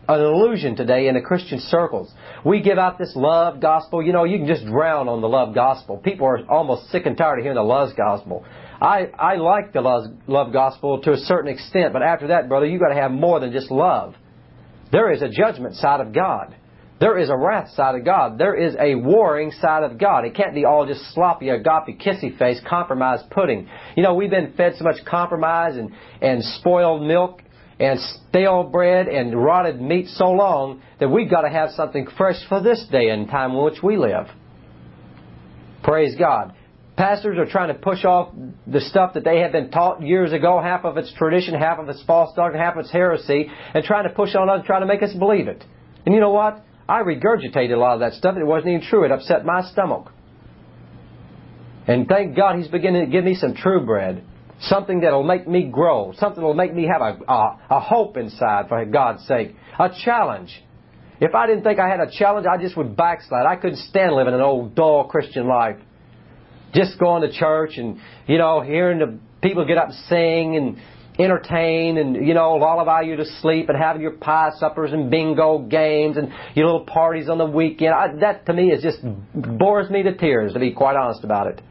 an illusion today in the Christian circles. We give out this love gospel. You know, you can just drown on the love gospel. People are almost sick and tired of hearing the love gospel. I like the love gospel to a certain extent, but after that, brother, you've got to have more than just love. There is a judgment side of God. There is a wrath side of God. There is a warring side of God. It can't be all just sloppy, agape, kissy face, compromised pudding. You know, we've been fed so much compromise and spoiled milk and stale bread and rotted meat so long that we've got to have something fresh for this day and time in which we live. Praise God. Pastors are trying to push off the stuff that they have been taught years ago, half of it's tradition, half of it's false doctrine, half of it's heresy, and trying to push on us, trying to make us believe it. And you know what? I regurgitated a lot of that stuff. It wasn't even true. It upset my stomach. And thank God He's beginning to give me some true bread. Something that will make me grow. Something that will make me have a hope inside, for God's sake. A challenge. If I didn't think I had a challenge, I just would backslide. I couldn't stand living an old, dull Christian life. Just going to church and, you know, hearing the people get up and sing and entertain and, you know, lullaby you to sleep and having your pie suppers and bingo games and your little parties on the weekend. That to me is just bores me to tears, to be quite honest about it.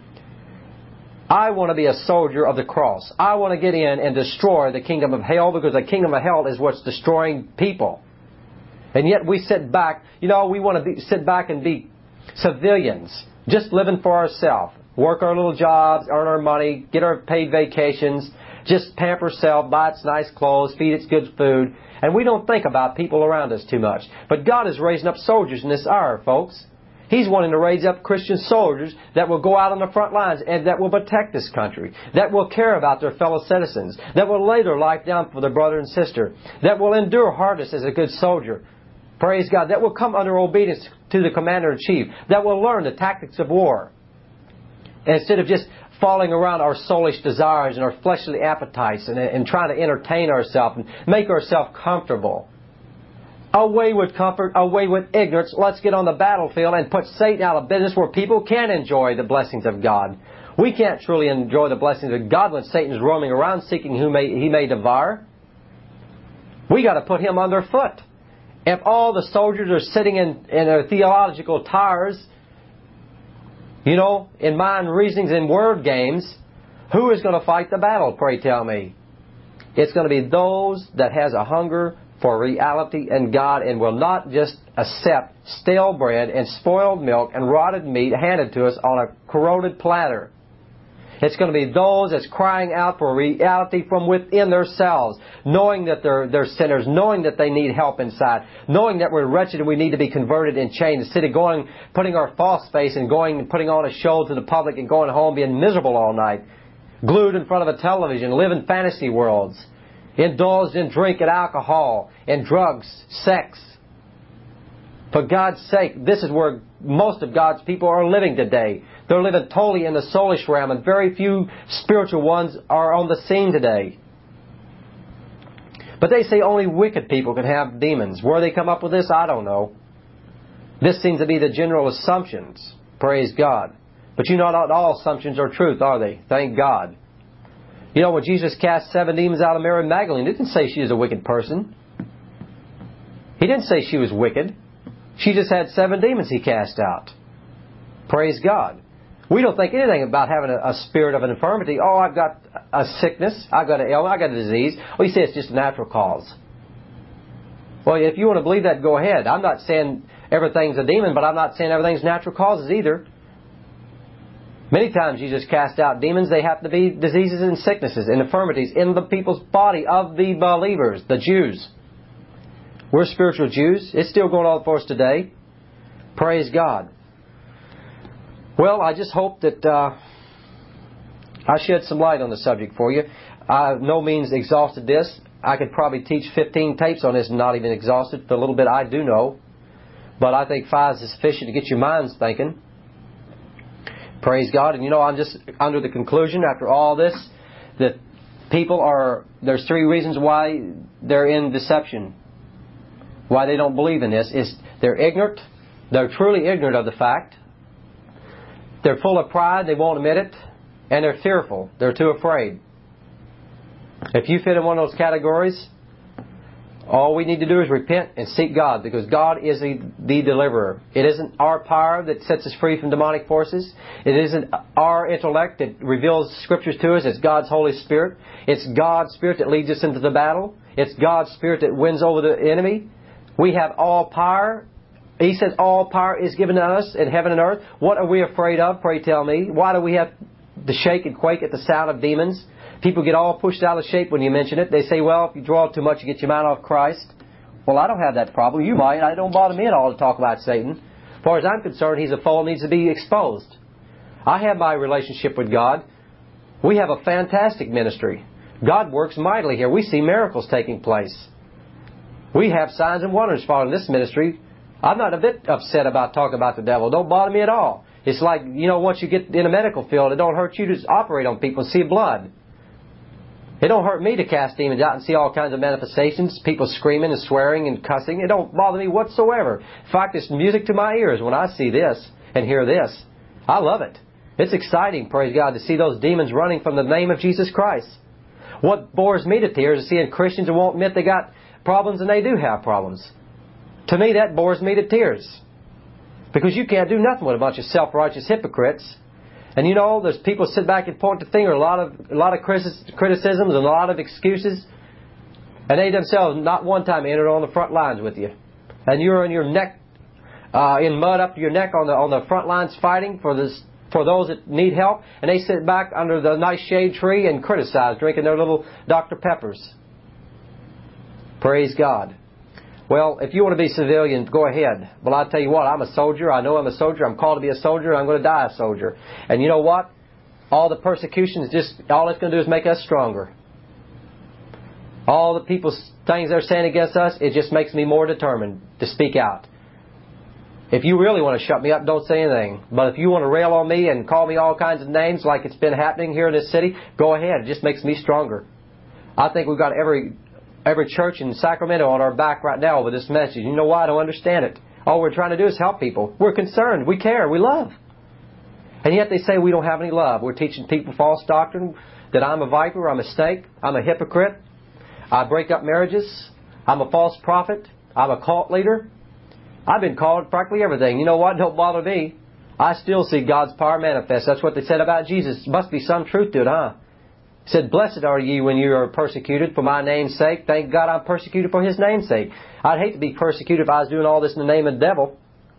I want to be a soldier of the cross. I want to get in and destroy the kingdom of hell, because the kingdom of hell is what's destroying people. And yet we sit back, you know, we want to sit back and be civilians, just living for ourselves. Work our little jobs, earn our money, get our paid vacations, just pamper ourselves, buy its nice clothes, feed its good food. And we don't think about people around us too much. But God is raising up soldiers in this hour, folks. He's wanting to raise up Christian soldiers that will go out on the front lines and that will protect this country, that will care about their fellow citizens, that will lay their life down for their brother and sister, that will endure hardness as a good soldier. Praise God. That will come under obedience to the commander-in-chief, that will learn the tactics of war. Instead of just falling around our soulish desires and our fleshly appetites and trying to entertain ourselves and make ourselves comfortable. Away with comfort, away with ignorance. Let's get on the battlefield and put Satan out of business where people can enjoy the blessings of God. We can't truly enjoy the blessings of God when Satan's roaming around seeking whom he may devour. We got to put him underfoot. If all the soldiers are sitting in their theological towers, you know, in mind reasonings and word games, who is going to fight the battle, pray tell me? It's going to be those that has a hunger for reality and God and will not just accept stale bread and spoiled milk and rotted meat handed to us on a corroded platter. It's going to be those that's crying out for reality from within themselves, knowing that they're sinners, knowing that they need help inside, knowing that we're wretched and we need to be converted and changed, instead of going, putting our false face and going and putting on a show to the public and going home being miserable all night, glued in front of a television, living fantasy worlds, indulged in drink and alcohol and drugs, sex. For God's sake, this is where most of God's people are living today. They're living totally in the soulish realm, and very few spiritual ones are on the scene today. But they say only wicked people can have demons. Where they come up with this, I don't know. This seems to be the general assumptions. Praise God. But you know, not all assumptions are truth, are they? Thank God. You know, when Jesus cast 7 demons out of Mary Magdalene, He didn't say she was a wicked person. He didn't say she was wicked. She just had 7 demons He cast out. Praise God. We don't think anything about having a spirit of an infirmity. Oh, I've got a sickness. I've got an ailment. I've got a disease. Well, you say it's just a natural cause. Well, if you want to believe that, go ahead. I'm not saying everything's a demon, but I'm not saying everything's natural causes either. Many times Jesus cast out demons. They happen to be diseases and sicknesses and infirmities in the people's body of the believers, the Jews. We're spiritual Jews. It's still going on for us today. Praise God. Well, I just hope that I shed some light on the subject for you. I no means exhausted this. I could probably teach 15 tapes on this and not even exhaust it. The little bit I do know. But I think 5 is sufficient to get your minds thinking. Praise God. And you know, I'm just under the conclusion after all this that there's 3 reasons why they're in deception. Why they don't believe in this is they're ignorant. They're truly ignorant of the fact. They're full of pride. They won't admit it. And they're fearful. They're too afraid. If you fit in one of those categories, All we need to do is repent and seek God, because God is the deliverer. It isn't our power that sets us free from demonic forces. It isn't our intellect that reveals Scriptures to us. It's God's Holy Spirit. It's God's Spirit that leads us into the battle. It's God's Spirit that wins over the enemy. We have all power. He says all power is given to us in heaven and earth. What are we afraid of, pray tell me? Why do we have to shake and quake at the sound of demons? People get all pushed out of shape when you mention it. They say, well, if you draw too much, you get your mind off Christ. Well, I don't have that problem. You might. It don't bother me at all to talk about Satan. As far as I'm concerned, he's a foe and needs to be exposed. I have my relationship with God. We have a fantastic ministry. God works mightily here. We see miracles taking place. We have signs and wonders following this ministry. I'm not a bit upset about talking about the devil. It don't bother me at all. It's like, once you get in a medical field, it don't hurt you to operate on people and see blood. It don't hurt me to cast demons out and see all kinds of manifestations, people screaming and swearing and cussing. It don't bother me whatsoever. In fact, it's music to my ears when I see this and hear this. I love it. It's exciting, praise God, to see those demons running from the name of Jesus Christ. What bores me to tears is seeing Christians who won't admit they got problems, and they do have problems. To me, that bores me to tears. Because you can't do nothing with a bunch of self-righteous hypocrites. And there's people sit back and point the finger, a lot of criticisms and a lot of excuses. And they themselves not one time entered on the front lines with you. And you're in your neck, in mud up to your neck on the front lines fighting for those that need help. And they sit back under the nice shade tree and criticize, drinking their little Dr. Peppers. Praise God. Well, if you want to be civilian, go ahead. Well, I'll tell you what, I'm a soldier. I know I'm a soldier. I'm called to be a soldier. I'm going to die a soldier. And you know what? All the persecutions, all it's going to do is make us stronger. All the people's things they're saying against us, it just makes me more determined to speak out. If you really want to shut me up, don't say anything. But if you want to rail on me and call me all kinds of names like it's been happening here in this city, go ahead. It just makes me stronger. I think we've got every church in Sacramento on our back right now with this message. You know why? I don't understand it. All we're trying to do is help people. We're concerned. We care. We love. And yet they say we don't have any love. We're teaching people false doctrine, that I'm a viper, I'm a snake, I'm a hypocrite, I break up marriages, I'm a false prophet, I'm a cult leader. I've been called practically everything. You know what? Don't bother me. I still see God's power manifest. That's what they said about Jesus. Must be some truth to it, huh? He said, blessed are ye when you are persecuted for my name's sake. Thank God I'm persecuted for His name's sake. I'd hate to be persecuted if I was doing all this in the name of the devil.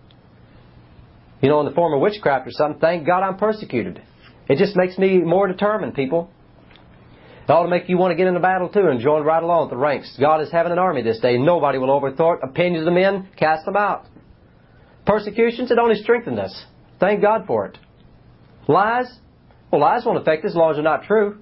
In the form of witchcraft or something. Thank God I'm persecuted. It just makes me more determined, people. It ought to make you want to get in the battle too and join right along with the ranks. God is having an army this day. Nobody will overthrow it. Opinions of men, cast them out. Persecutions, it only strengthens us. Thank God for it. Lies? Well, lies won't affect us as long as they're not true.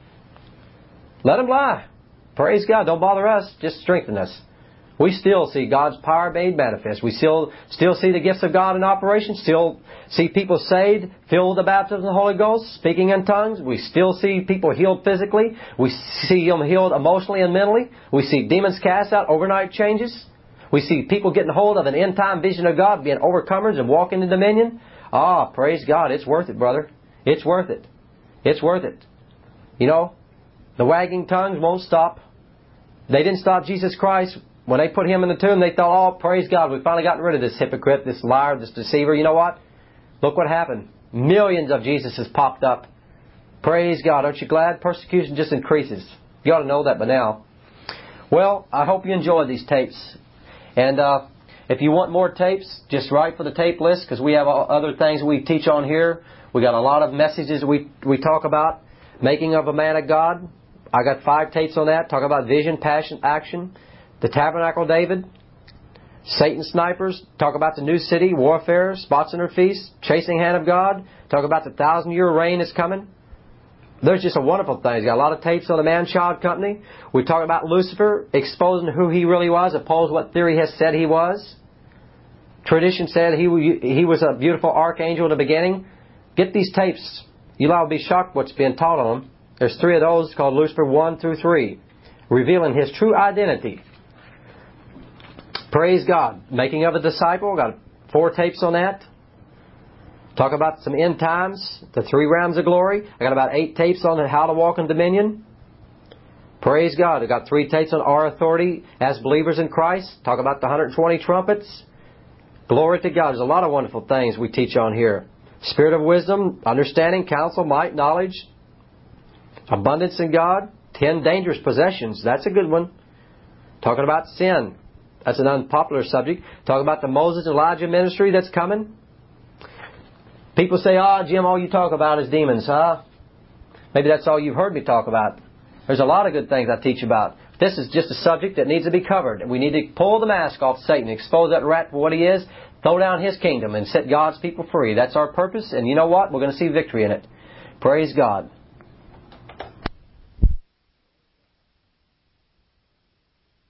Let them lie. Praise God. Don't bother us. Just strengthen us. We still see God's power made manifest. We still see the gifts of God in operation. Still see people saved, filled with the baptism of the Holy Ghost, speaking in tongues. We still see people healed physically. We see them healed emotionally and mentally. We see demons cast out, overnight changes. We see people getting hold of an end-time vision of God, being overcomers and walking in dominion. Praise God. It's worth it, brother. It's worth it. It's worth it. The wagging tongues won't stop. They didn't stop Jesus Christ. When they put Him in the tomb, they thought, praise God, we've finally gotten rid of this hypocrite, this liar, this deceiver. You know what? Look what happened. Millions of Jesuses popped up. Praise God. Aren't you glad? Persecution just increases. You ought to know that by now. Well, I hope you enjoyed these tapes. And if you want more tapes, just write for the tape list, because we have other things we teach on here. We got a lot of messages we talk about. Making of a man of God. I got 5 tapes on that. Talk about vision, passion, action. The Tabernacle of David. Satan snipers. Talk about the new city, warfare, spots in her feast, chasing hand of God. Talk about the 1,000-year reign that's coming. There's just a wonderful thing. He's got a lot of tapes on the Man-Child Company. We talk about Lucifer, exposing who he really was, opposed what theory has said he was. Tradition said he was a beautiful archangel in the beginning. Get these tapes. You'll all be shocked what's being taught on them. There's 3 of those called Lucifer 1 through 3, revealing his true identity. Praise God. Making of a disciple. Got 4 tapes on that. Talk about some end times. The 3 realms of glory. I got about 8 tapes on how to walk in dominion. Praise God. We've got 3 takes on our authority as believers in Christ. Talk about the 120 trumpets. Glory to God. There's a lot of wonderful things we teach on here. Spirit of wisdom, understanding, counsel, might, knowledge, abundance in God, 10 dangerous possessions. That's a good one. Talking about sin. That's an unpopular subject. Talking about the Moses and Elijah ministry that's coming. People say, Jim, all you talk about is demons, huh? Maybe that's all you've heard me talk about. There's a lot of good things I teach about. This is just a subject that needs to be covered. We need to pull the mask off Satan, expose that rat for what he is, throw down his kingdom, and set God's people free. That's our purpose, and you know what? We're going to see victory in it. Praise God.